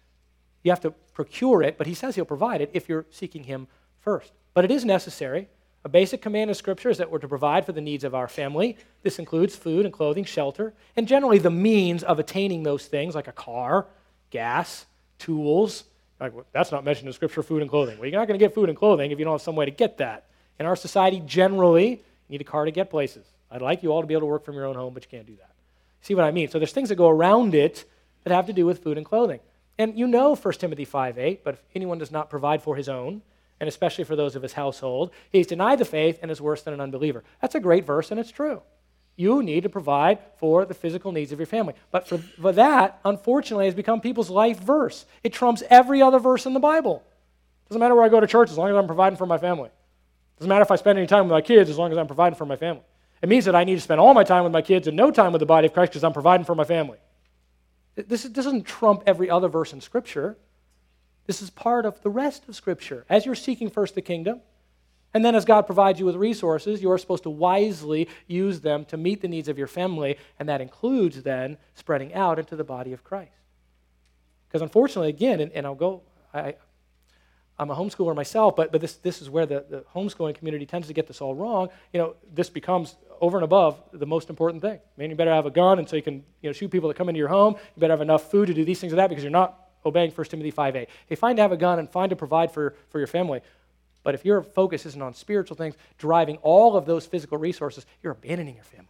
You have to procure it, but he says he'll provide it if you're seeking him first. But it is necessary. A basic command of Scripture is that we're to provide for the needs of our family. This includes food and clothing, shelter, and generally the means of attaining those things like a car, gas, tools. Like, well, that's not mentioned in Scripture, food and clothing. Well, you're not going to get food and clothing if you don't have some way to get that. In our society, generally, you need a car to get places. I'd like you all to be able to work from your own home, but you can't do that. See what I mean? So there's things that go around it that have to do with food and clothing. And you know First Timothy five eight, but if anyone does not provide for his own, and especially for those of his household, he's denied the faith and is worse than an unbeliever. That's a great verse, and it's true. You need to provide for the physical needs of your family. But for, for that, unfortunately, has become people's life verse. It trumps every other verse in the Bible. Doesn't matter where I go to church as long as I'm providing for my family. Doesn't matter if I spend any time with my kids as long as I'm providing for my family. It means that I need to spend all my time with my kids and no time with the body of Christ because I'm providing for my family. This, this doesn't trump every other verse in Scripture. This is part of the rest of Scripture. As you're seeking first the kingdom, and then as God provides you with resources, you're supposed to wisely use them to meet the needs of your family, and that includes then spreading out into the body of Christ. Because unfortunately, again, and, and I'll go, I, I'm a homeschooler myself, but, but this, this is where the, the homeschooling community tends to get this all wrong. You know, this becomes over and above the most important thing. I mean, you better have a gun, and so you can you know, shoot people that come into your home. You better have enough food to do these things or that because you're not obeying First Timothy five eight. Hey, fine to have a gun and fine to provide for, for your family. But if your focus isn't on spiritual things, driving all of those physical resources, you're abandoning your family.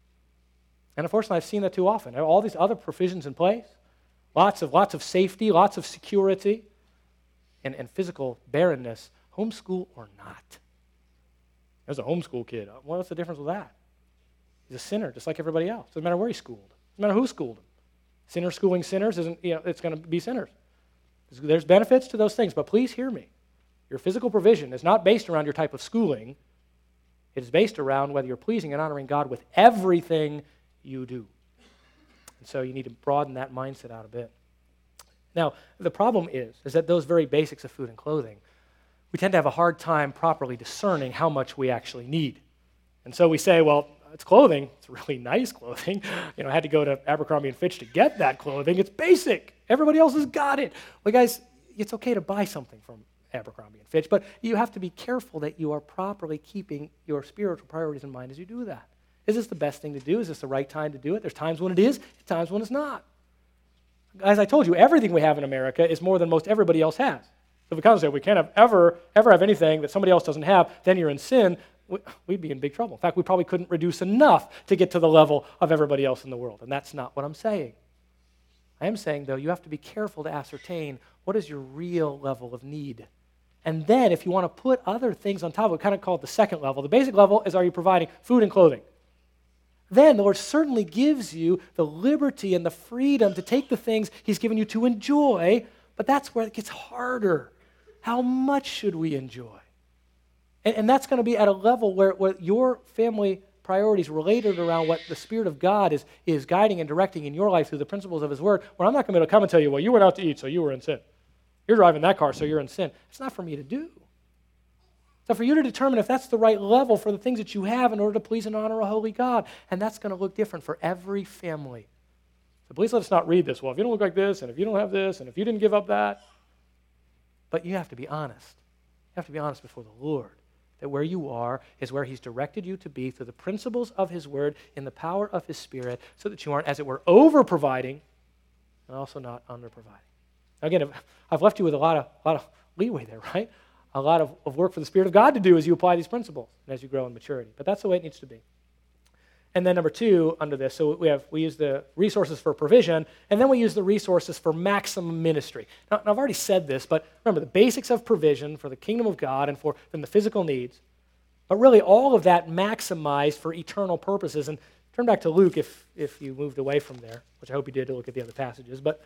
And unfortunately, I've seen that too often. All these other provisions in place, lots of lots of safety, lots of security, and, and physical barrenness, homeschool or not. There's a homeschool kid. What's the difference with that? He's a sinner, just like everybody else. Doesn't matter where he's schooled. Doesn't matter who schooled him. Sinner schooling sinners isn't, you know, it's going to be sinners. There's benefits to those things, but please hear me. Your physical provision is not based around your type of schooling. It is based around whether you're pleasing and honoring God with everything you do. And so you need to broaden that mindset out a bit. Now, the problem is, is that those very basics of food and clothing, we tend to have a hard time properly discerning how much we actually need. And so we say, well, it's clothing. It's really nice clothing. You know, I had to go to Abercrombie and Fitch to get that clothing. It's basic. Everybody else has got it. Well, guys, it's okay to buy something from Abercrombie and Fitch, but you have to be careful that you are properly keeping your spiritual priorities in mind as you do that. Is this the best thing to do? Is this the right time to do it? There's times when it is, times when it's not. As I told you, everything we have in America is more than most everybody else has. So if we kind of say we can't have ever, ever have anything that somebody else doesn't have, then you're in sin. we'd be in big trouble. In fact, we probably couldn't reduce enough to get to the level of everybody else in the world, and that's not what I'm saying. I am saying, though, you have to be careful to ascertain what is your real level of need. And then if you want to put other things on top of it, we kind of call it the second level. The basic level is, are you providing food and clothing? Then the Lord certainly gives you the liberty and the freedom to take the things he's given you to enjoy, but that's where it gets harder. How much should we enjoy? And, and that's going to be at a level where, where your family priorities related around what the Spirit of God is, is guiding and directing in your life through the principles of his word, where I'm not going to be able to come and tell you, well, you went out to eat, so you were in sin. You're driving that car, so you're in sin. It's not for me to do. It's for you to determine if that's the right level for the things that you have in order to please and honor a holy God. And that's going to look different for every family. So please let us not read this. Well, if you don't look like this, and if you don't have this, and if you didn't give up that. But you have to be honest. You have to be honest before the Lord that where you are is where he's directed you to be through the principles of his word in the power of his Spirit, so that you aren't, as it were, over-providing and also not under-providing. Again, I've left you with a lot of, a lot of leeway there, right? A lot of, of work for the Spirit of God to do as you apply these principles and as you grow in maturity. But that's the way it needs to be. And then number two under this, so we have we use the resources for provision, and then we use the resources for maximum ministry. Now, now I've already said this, but remember the basics of provision for the kingdom of God and for then the physical needs, but really all of that maximized for eternal purposes. And turn back to Luke if, if you moved away from there, which I hope you did to look at the other passages. But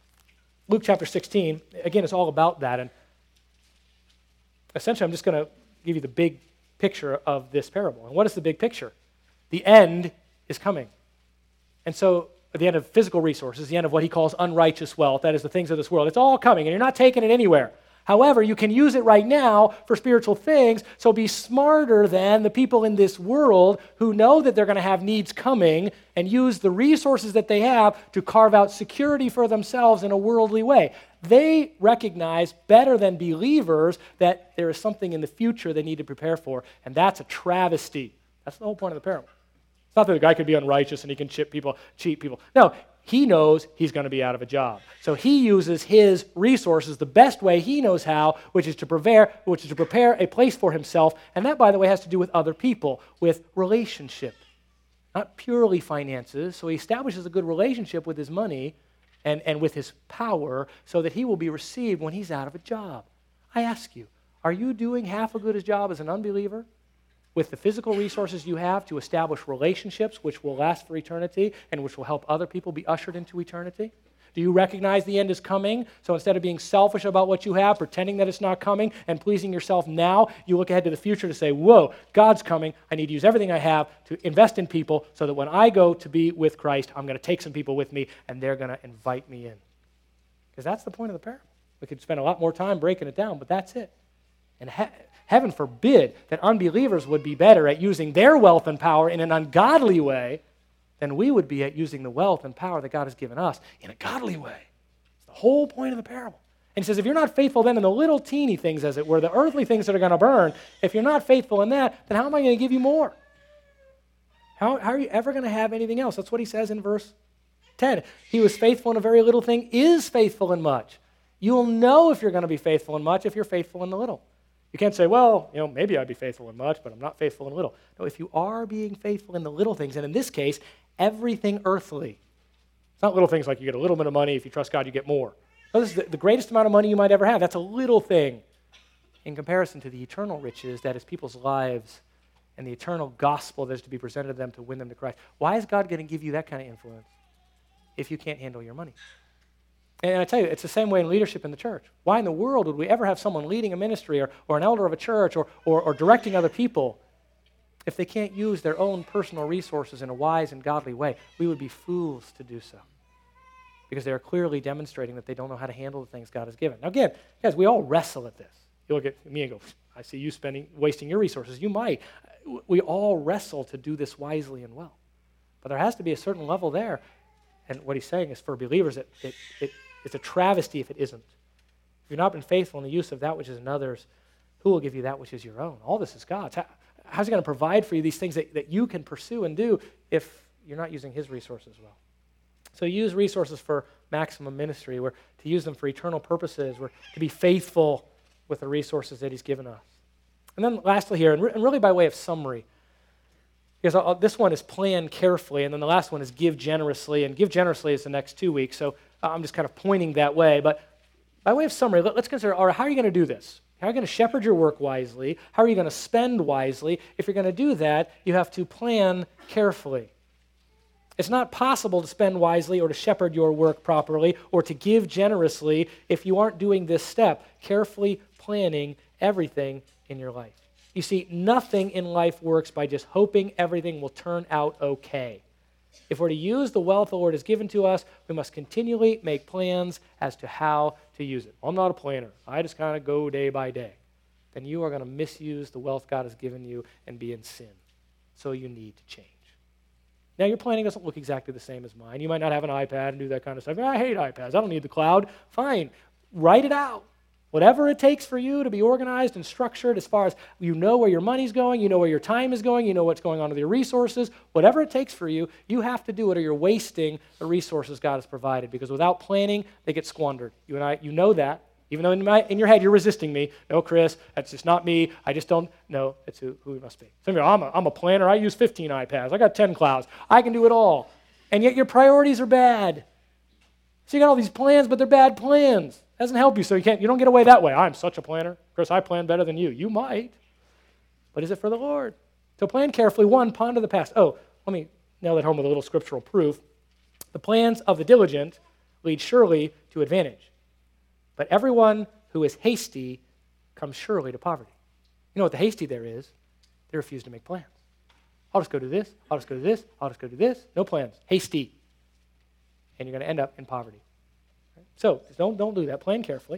Luke chapter sixteen, again, it's all about that. And essentially, I'm just going to give you the big picture of this parable. And what is the big picture? The end is coming. And so, at the end of physical resources, the end of what he calls unrighteous wealth, that is the things of this world, it's all coming, and you're not taking it anywhere. However, you can use it right now for spiritual things, so be smarter than the people in this world who know that they're going to have needs coming and use the resources that they have to carve out security for themselves in a worldly way. They recognize better than believers that there is something in the future they need to prepare for, and that's a travesty. That's the whole point of the parable. It's not that the guy could be unrighteous and he can chip people, cheat people. No, he knows he's going to be out of a job. So he uses his resources the best way he knows how, which is to prepare, which is to prepare a place for himself. And that, by the way, has to do with other people, with relationship, not purely finances. So he establishes a good relationship with his money and, and with his power so that he will be received when he's out of a job. I ask you, are you doing half a good a job as an unbeliever with the physical resources you have to establish relationships which will last for eternity and which will help other people be ushered into eternity? Do you recognize the end is coming? So instead of being selfish about what you have, pretending that it's not coming, and pleasing yourself now, you look ahead to the future to say, whoa, God's coming. I need to use everything I have to invest in people so that when I go to be with Christ, I'm going to take some people with me, and they're going to invite me in. Because that's the point of the parable. We could spend a lot more time breaking it down, but that's it. And he- heaven forbid that unbelievers would be better at using their wealth and power in an ungodly way than we would be at using the wealth and power that God has given us in a godly way. It's the whole point of the parable. And he says, if you're not faithful then in the little teeny things, as it were, the earthly things that are going to burn, if you're not faithful in that, then how am I going to give you more? How, how are you ever going to have anything else? That's what he says in verse ten. He was faithful in a very little thing, is faithful in much. You'll know if you're going to be faithful in much if you're faithful in the little. You can't say, well, you know, maybe I'd be faithful in much, but I'm not faithful in little. No, if you are being faithful in the little things, and in this case, everything earthly. It's not little things like you get a little bit of money. If you trust God, you get more. No, this is the, the greatest amount of money you might ever have. That's a little thing in comparison to the eternal riches that is people's lives and the eternal gospel that is to be presented to them to win them to Christ. Why is God going to give you that kind of influence if you can't handle your money? And I tell you, it's the same way in leadership in the church. Why in the world would we ever have someone leading a ministry or, or an elder of a church or, or, or directing other people if they can't use their own personal resources in a wise and godly way? We would be fools to do so because they are clearly demonstrating that they don't know how to handle the things God has given. Now again, guys, we all wrestle at this. You look at me and go, I see you spending, wasting your resources. You might. We all wrestle to do this wisely and well. But there has to be a certain level there. And what he's saying is for believers, it, it, it it's a travesty if it isn't. If you've not been faithful in the use of that which is another's, who will give you that which is your own? All this is God's. How, how's he going to provide for you these things that, that you can pursue and do if you're not using his resources well? So use resources for maximum ministry. We're to use them for eternal purposes. We're to be faithful with the resources that he's given us. And then lastly here, and, re- and really by way of summary, because I'll, this one is plan carefully, and then the last one is give generously, and give generously is the next two weeks, so I'm just kind of pointing that way. But by way of summary, let, let's consider, all right, how are you going to do this? How are you going to shepherd your work wisely? How are you going to spend wisely? If you're going to do that, you have to plan carefully. It's not possible to spend wisely or to shepherd your work properly or to give generously if you aren't doing this step, carefully planning everything in your life. You see, nothing in life works by just hoping everything will turn out okay. If we're to use the wealth the Lord has given to us, we must continually make plans as to how to use it. Well, I'm not a planner. I just kind of go day by day. Then you are going to misuse the wealth God has given you and be in sin. So you need to change. Now, your planning doesn't look exactly the same as mine. You might not have an iPad and do that kind of stuff. I hate iPads. I don't need the cloud. Fine. Write it out. Whatever it takes for you to be organized and structured as far as you know where your money's going, you know where your time is going, you know what's going on with your resources, whatever it takes for you, you have to do it or you're wasting the resources God has provided, because without planning, they get squandered. You and I, you know that. Even though in, my, in your head you're resisting me. No, Chris, that's just not me. I just don't know. It's who, who we must be. Some of you, I'm a, I'm a planner. I use fifteen iPads. I got ten clouds. I can do it all. And yet your priorities are bad. So you got all these plans, but they're bad plans. Doesn't help you, so you can't. You don't get away that way. I'm such a planner. Chris, I plan better than you. You might. But is it for the Lord? So plan carefully. One, ponder the past. Oh, let me nail that home with a little scriptural proof. The plans of the diligent lead surely to advantage. But everyone who is hasty comes surely to poverty. You know what the hasty there is? They refuse to make plans. I'll just go do this. I'll just go do this. I'll just go do this. No plans. Hasty. And you're going to end up in poverty. So don't, don't do that. Plan carefully.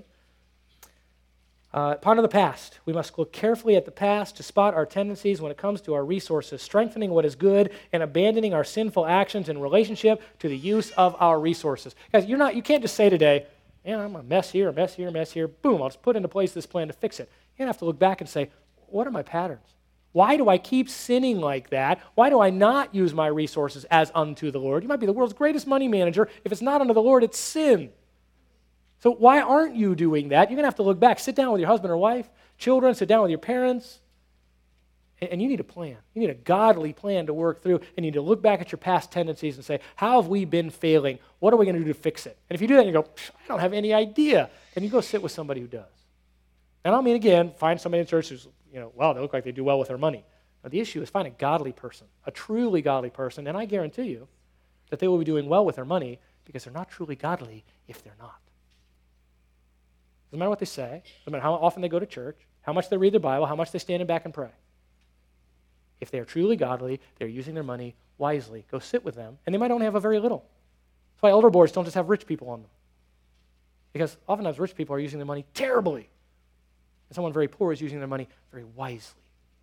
Uh, ponder the past. We must look carefully at the past to spot our tendencies when it comes to our resources, strengthening what is good and abandoning our sinful actions in relationship to the use of our resources. Guys, you're not, you can't just say today, man, I'm a mess here, a mess here, a mess here. Boom, I'll just put into place this plan to fix it. You're going to have to look back and say, what are my patterns? Why do I keep sinning like that? Why do I not use my resources as unto the Lord? You might be the world's greatest money manager. If it's not unto the Lord, it's sin. So why aren't you doing that? You're going to have to look back. Sit down with your husband or wife, children, sit down with your parents, and, and you need a plan. You need a godly plan to work through, and you need to look back at your past tendencies and say, how have we been failing? What are we going to do to fix it? And if you do that, and you go, I don't have any idea, then you go sit with somebody who does. And I don't mean, again, find somebody in church who's, you know, wow, they look like they do well with their money. Now, the issue is find a godly person, a truly godly person, and I guarantee you that they will be doing well with their money because they're not truly godly if they're not. Doesn't matter what they say, doesn't matter how often they go to church, how much they read their Bible, how much they stand in back and pray. If they are truly godly, they're using their money wisely. Go sit with them, and they might only have a very little. That's why elder boards don't just have rich people on them. Because oftentimes rich people are using their money terribly, and someone very poor is using their money very wisely.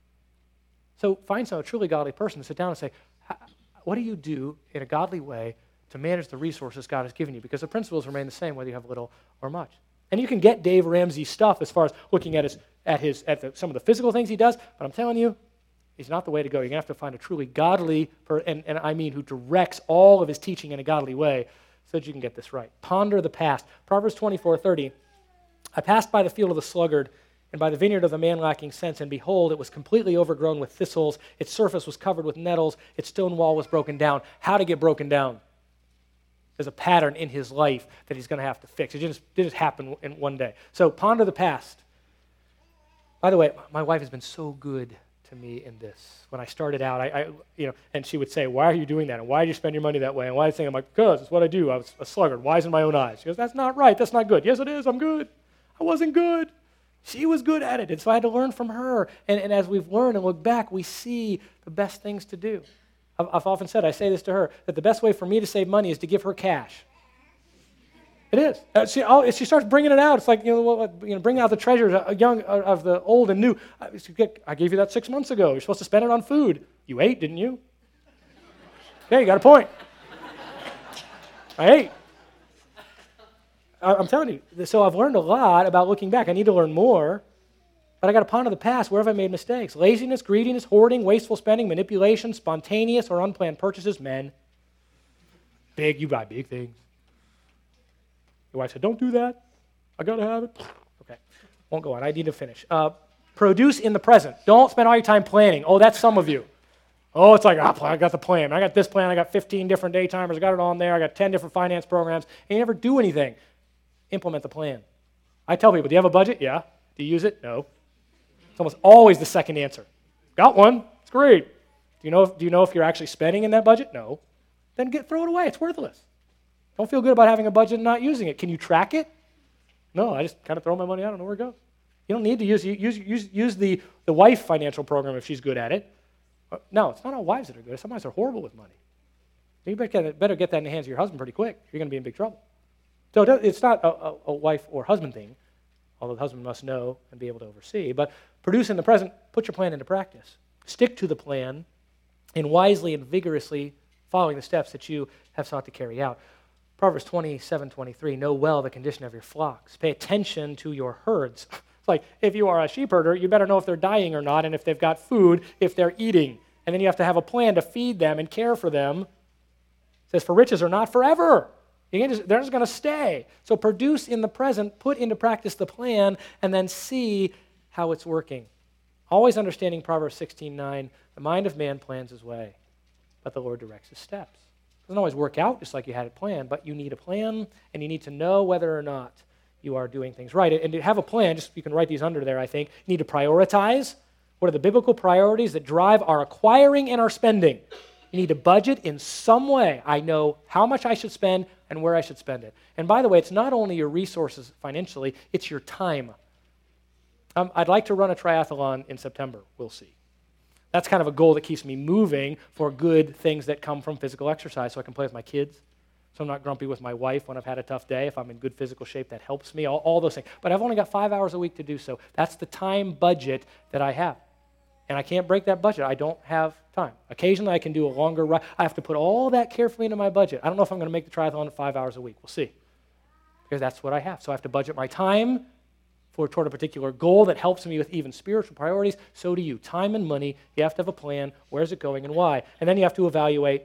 So find some a truly godly person to sit down and say, what do you do in a godly way to manage the resources God has given you? Because the principles remain the same whether you have little or much. And you can get Dave Ramsey's stuff as far as looking at his at his at the, some of the physical things he does, but I'm telling you, he's not the way to go. You're going to have to find a truly godly, per, and, and I mean who directs all of his teaching in a godly way so that you can get this right. Ponder the past. Proverbs twenty-four thirty, I passed by the field of the sluggard and by the vineyard of the man lacking sense, and behold, it was completely overgrown with thistles. Its surface was covered with nettles. Its stone wall was broken down. How to get broken down? There's a pattern in his life that he's going to have to fix. It just didn't happen in one day. So ponder the past. By the way, my wife has been so good to me in this. When I started out, I, I you know, and she would say, "Why are you doing that? And why do you spend your money that way?" And why do you think? I'm like, "Because it's what I do. I was a sluggard, wise in my own eyes." She goes, "That's not right. That's not good." "Yes, it is. I'm good. I wasn't good." She was good at it, and so I had to learn from her. And, and as we've learned and look back, we see the best things to do. I've often said, I say this to her, that the best way for me to save money is to give her cash. It is. Uh, she, I'll, she starts bringing it out. It's like, you know, you know bring out the treasures, uh, young uh, of the old and new. I, get, I gave you that six months ago. You're supposed to spend it on food. You ate, didn't you? Okay, you got a point. I ate. I, I'm telling you. So I've learned a lot about looking back. I need to learn more. But I got to ponder the past. Where have I made mistakes? Laziness, greediness, hoarding, wasteful spending, manipulation, spontaneous or unplanned purchases. Men, big, you buy big things. Your wife said, "Don't do that. I got to have it." Okay, won't go on. I need to finish. Uh, Produce in the present. Don't spend all your time planning. Oh, that's some of you. Oh, it's like, oh, I got the plan. I got this plan. I got fifteen different day timers. I got it on there. I got ten different finance programs. And you never do anything. Implement the plan. I tell people, do you have a budget? Yeah. Do you use it? No. It's almost always the second answer. Got one. It's great. Do you know if, do you know if you're actually spending in that budget? No. Then get throw it away. It's worthless. Don't feel good about having a budget and not using it. Can you track it? No, I just kind of throw my money out. I don't know where it goes. You don't need to use use use, use the, the wife financial program if she's good at it. No, it's not all wives that are good. Some wives are horrible with money. You better get, better get that in the hands of your husband pretty quick. You're going to be in big trouble. So it's not a, a, a wife or husband thing, although the husband must know and be able to oversee. But produce in the present, put your plan into practice. Stick to the plan and wisely and vigorously following the steps that you have sought to carry out. Proverbs twenty-seven twenty-three, know well the condition of your flocks. Pay attention to your herds. It's like, if you are a sheep herder, you better know if they're dying or not, and if they've got food, if they're eating. And then you have to have a plan to feed them and care for them. It says, for riches are not forever. You can't just, they're just going to stay. So produce in the present, put into practice the plan, and then see how it's working. Always understanding Proverbs sixteen nine, the mind of man plans his way, but the Lord directs his steps. It doesn't always work out just like you had it planned, but you need a plan, and you need to know whether or not you are doing things right. And to have a plan, just you can write these under there, I think, you need to prioritize. What are the biblical priorities that drive our acquiring and our spending? You need to budget in some way. I know how much I should spend and where I should spend it. And by the way, it's not only your resources financially, it's your time. Um, I'd like to run a triathlon in September. We'll see. That's kind of a goal that keeps me moving for good things that come from physical exercise so I can play with my kids. So I'm not grumpy with my wife when I've had a tough day. If I'm in good physical shape, that helps me, all, all those things. But I've only got five hours a week to do so. That's the time budget that I have. And I can't break that budget. I don't have time. Occasionally I can do a longer ride. I have to put all that carefully into my budget. I don't know if I'm going to make the triathlon in five hours a week. We'll see. Because that's what I have. So I have to budget my time for toward a particular goal that helps me with even spiritual priorities. So do you. Time and money, you have to have a plan. Where's it going and why? And then you have to evaluate,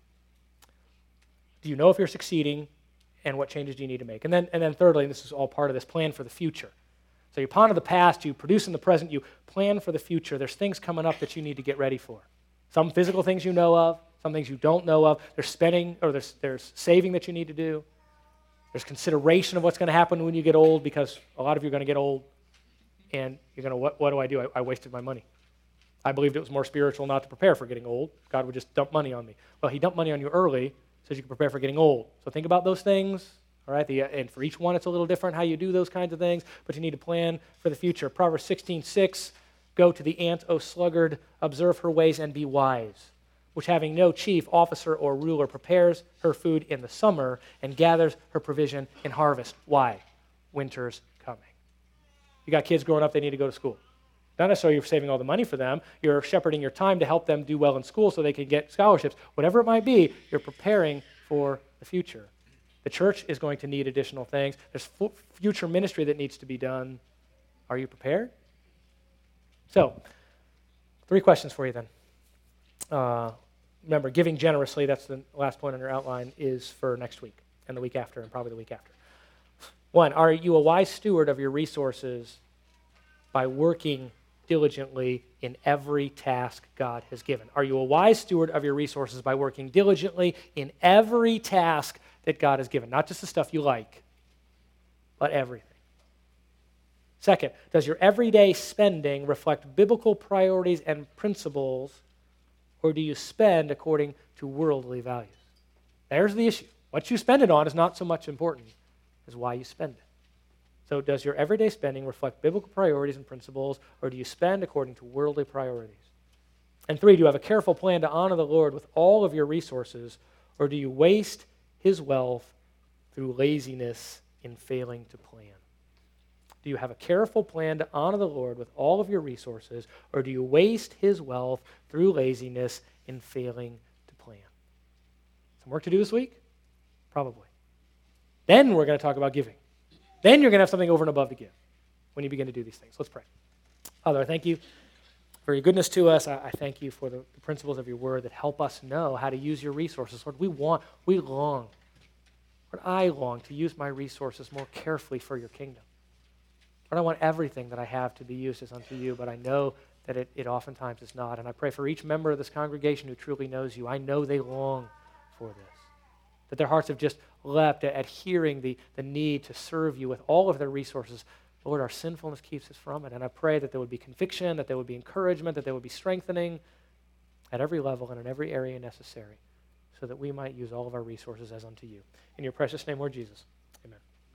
do you know if you're succeeding, and what changes do you need to make? And then, and then thirdly, and this is all part of this, plan for the future. So you ponder the past, you produce in the present, you plan for the future. There's things coming up that you need to get ready for. Some physical things you know of, some things you don't know of. There's spending, or there's, there's saving that you need to do. There's consideration of what's going to happen when you get old, because a lot of you are going to get old, and you're going to, what, what do I do? I, I wasted my money. I believed it was more spiritual not to prepare for getting old. God would just dump money on me. Well, he dumped money on you early so you can prepare for getting old. So think about those things. All right, the, and for each one, it's a little different how you do those kinds of things, but you need to plan for the future. Proverbs sixteen six, go to the ant, O sluggard, observe her ways and be wise, which having no chief, officer, or ruler prepares her food in the summer and gathers her provision in harvest. Why? Winter's coming. You got kids growing up, they need to go to school. Not necessarily you're saving all the money for them, you're shepherding your time to help them do well in school so they can get scholarships. Whatever it might be, you're preparing for the future. The church is going to need additional things. There's future ministry that needs to be done. Are you prepared? So, three questions for you then. Uh, remember, giving generously, that's the last point on your outline, is for next week and the week after and probably the week after. One, are you a wise steward of your resources by working diligently in every task God has given? Are you a wise steward of your resources by working diligently in every task that God has given? Not just the stuff you like, but everything. Second, does your everyday spending reflect biblical priorities and principles, or do you spend according to worldly values? There's the issue. What you spend it on is not so much important as why you spend it. So does your everyday spending reflect biblical priorities and principles, or do you spend according to worldly priorities? And three, do you have a careful plan to honor the Lord with all of your resources, or do you waste his wealth through laziness in failing to plan? Do you have a careful plan to honor the Lord with all of your resources, or do you waste his wealth through laziness in failing to plan? Some work to do this week? Probably. Then we're going to talk about giving. Then you're going to have something over and above to give when you begin to do these things. Let's pray. Father, I thank you for your goodness to us. I, I thank you for the, the principles of your word that help us know how to use your resources. Lord, we want, we long, Lord, I long to use my resources more carefully for your kingdom. Lord, I want everything that I have to be used as unto you, but I know that it, it oftentimes is not. And I pray for each member of this congregation who truly knows you. I know they long for this, that their hearts have just leapt at, at hearing the, the need to serve you with all of their resources. Lord, our sinfulness keeps us from it. And I pray that there would be conviction, that there would be encouragement, that there would be strengthening at every level and in every area necessary, so that we might use all of our resources as unto you. In your precious name, Lord Jesus.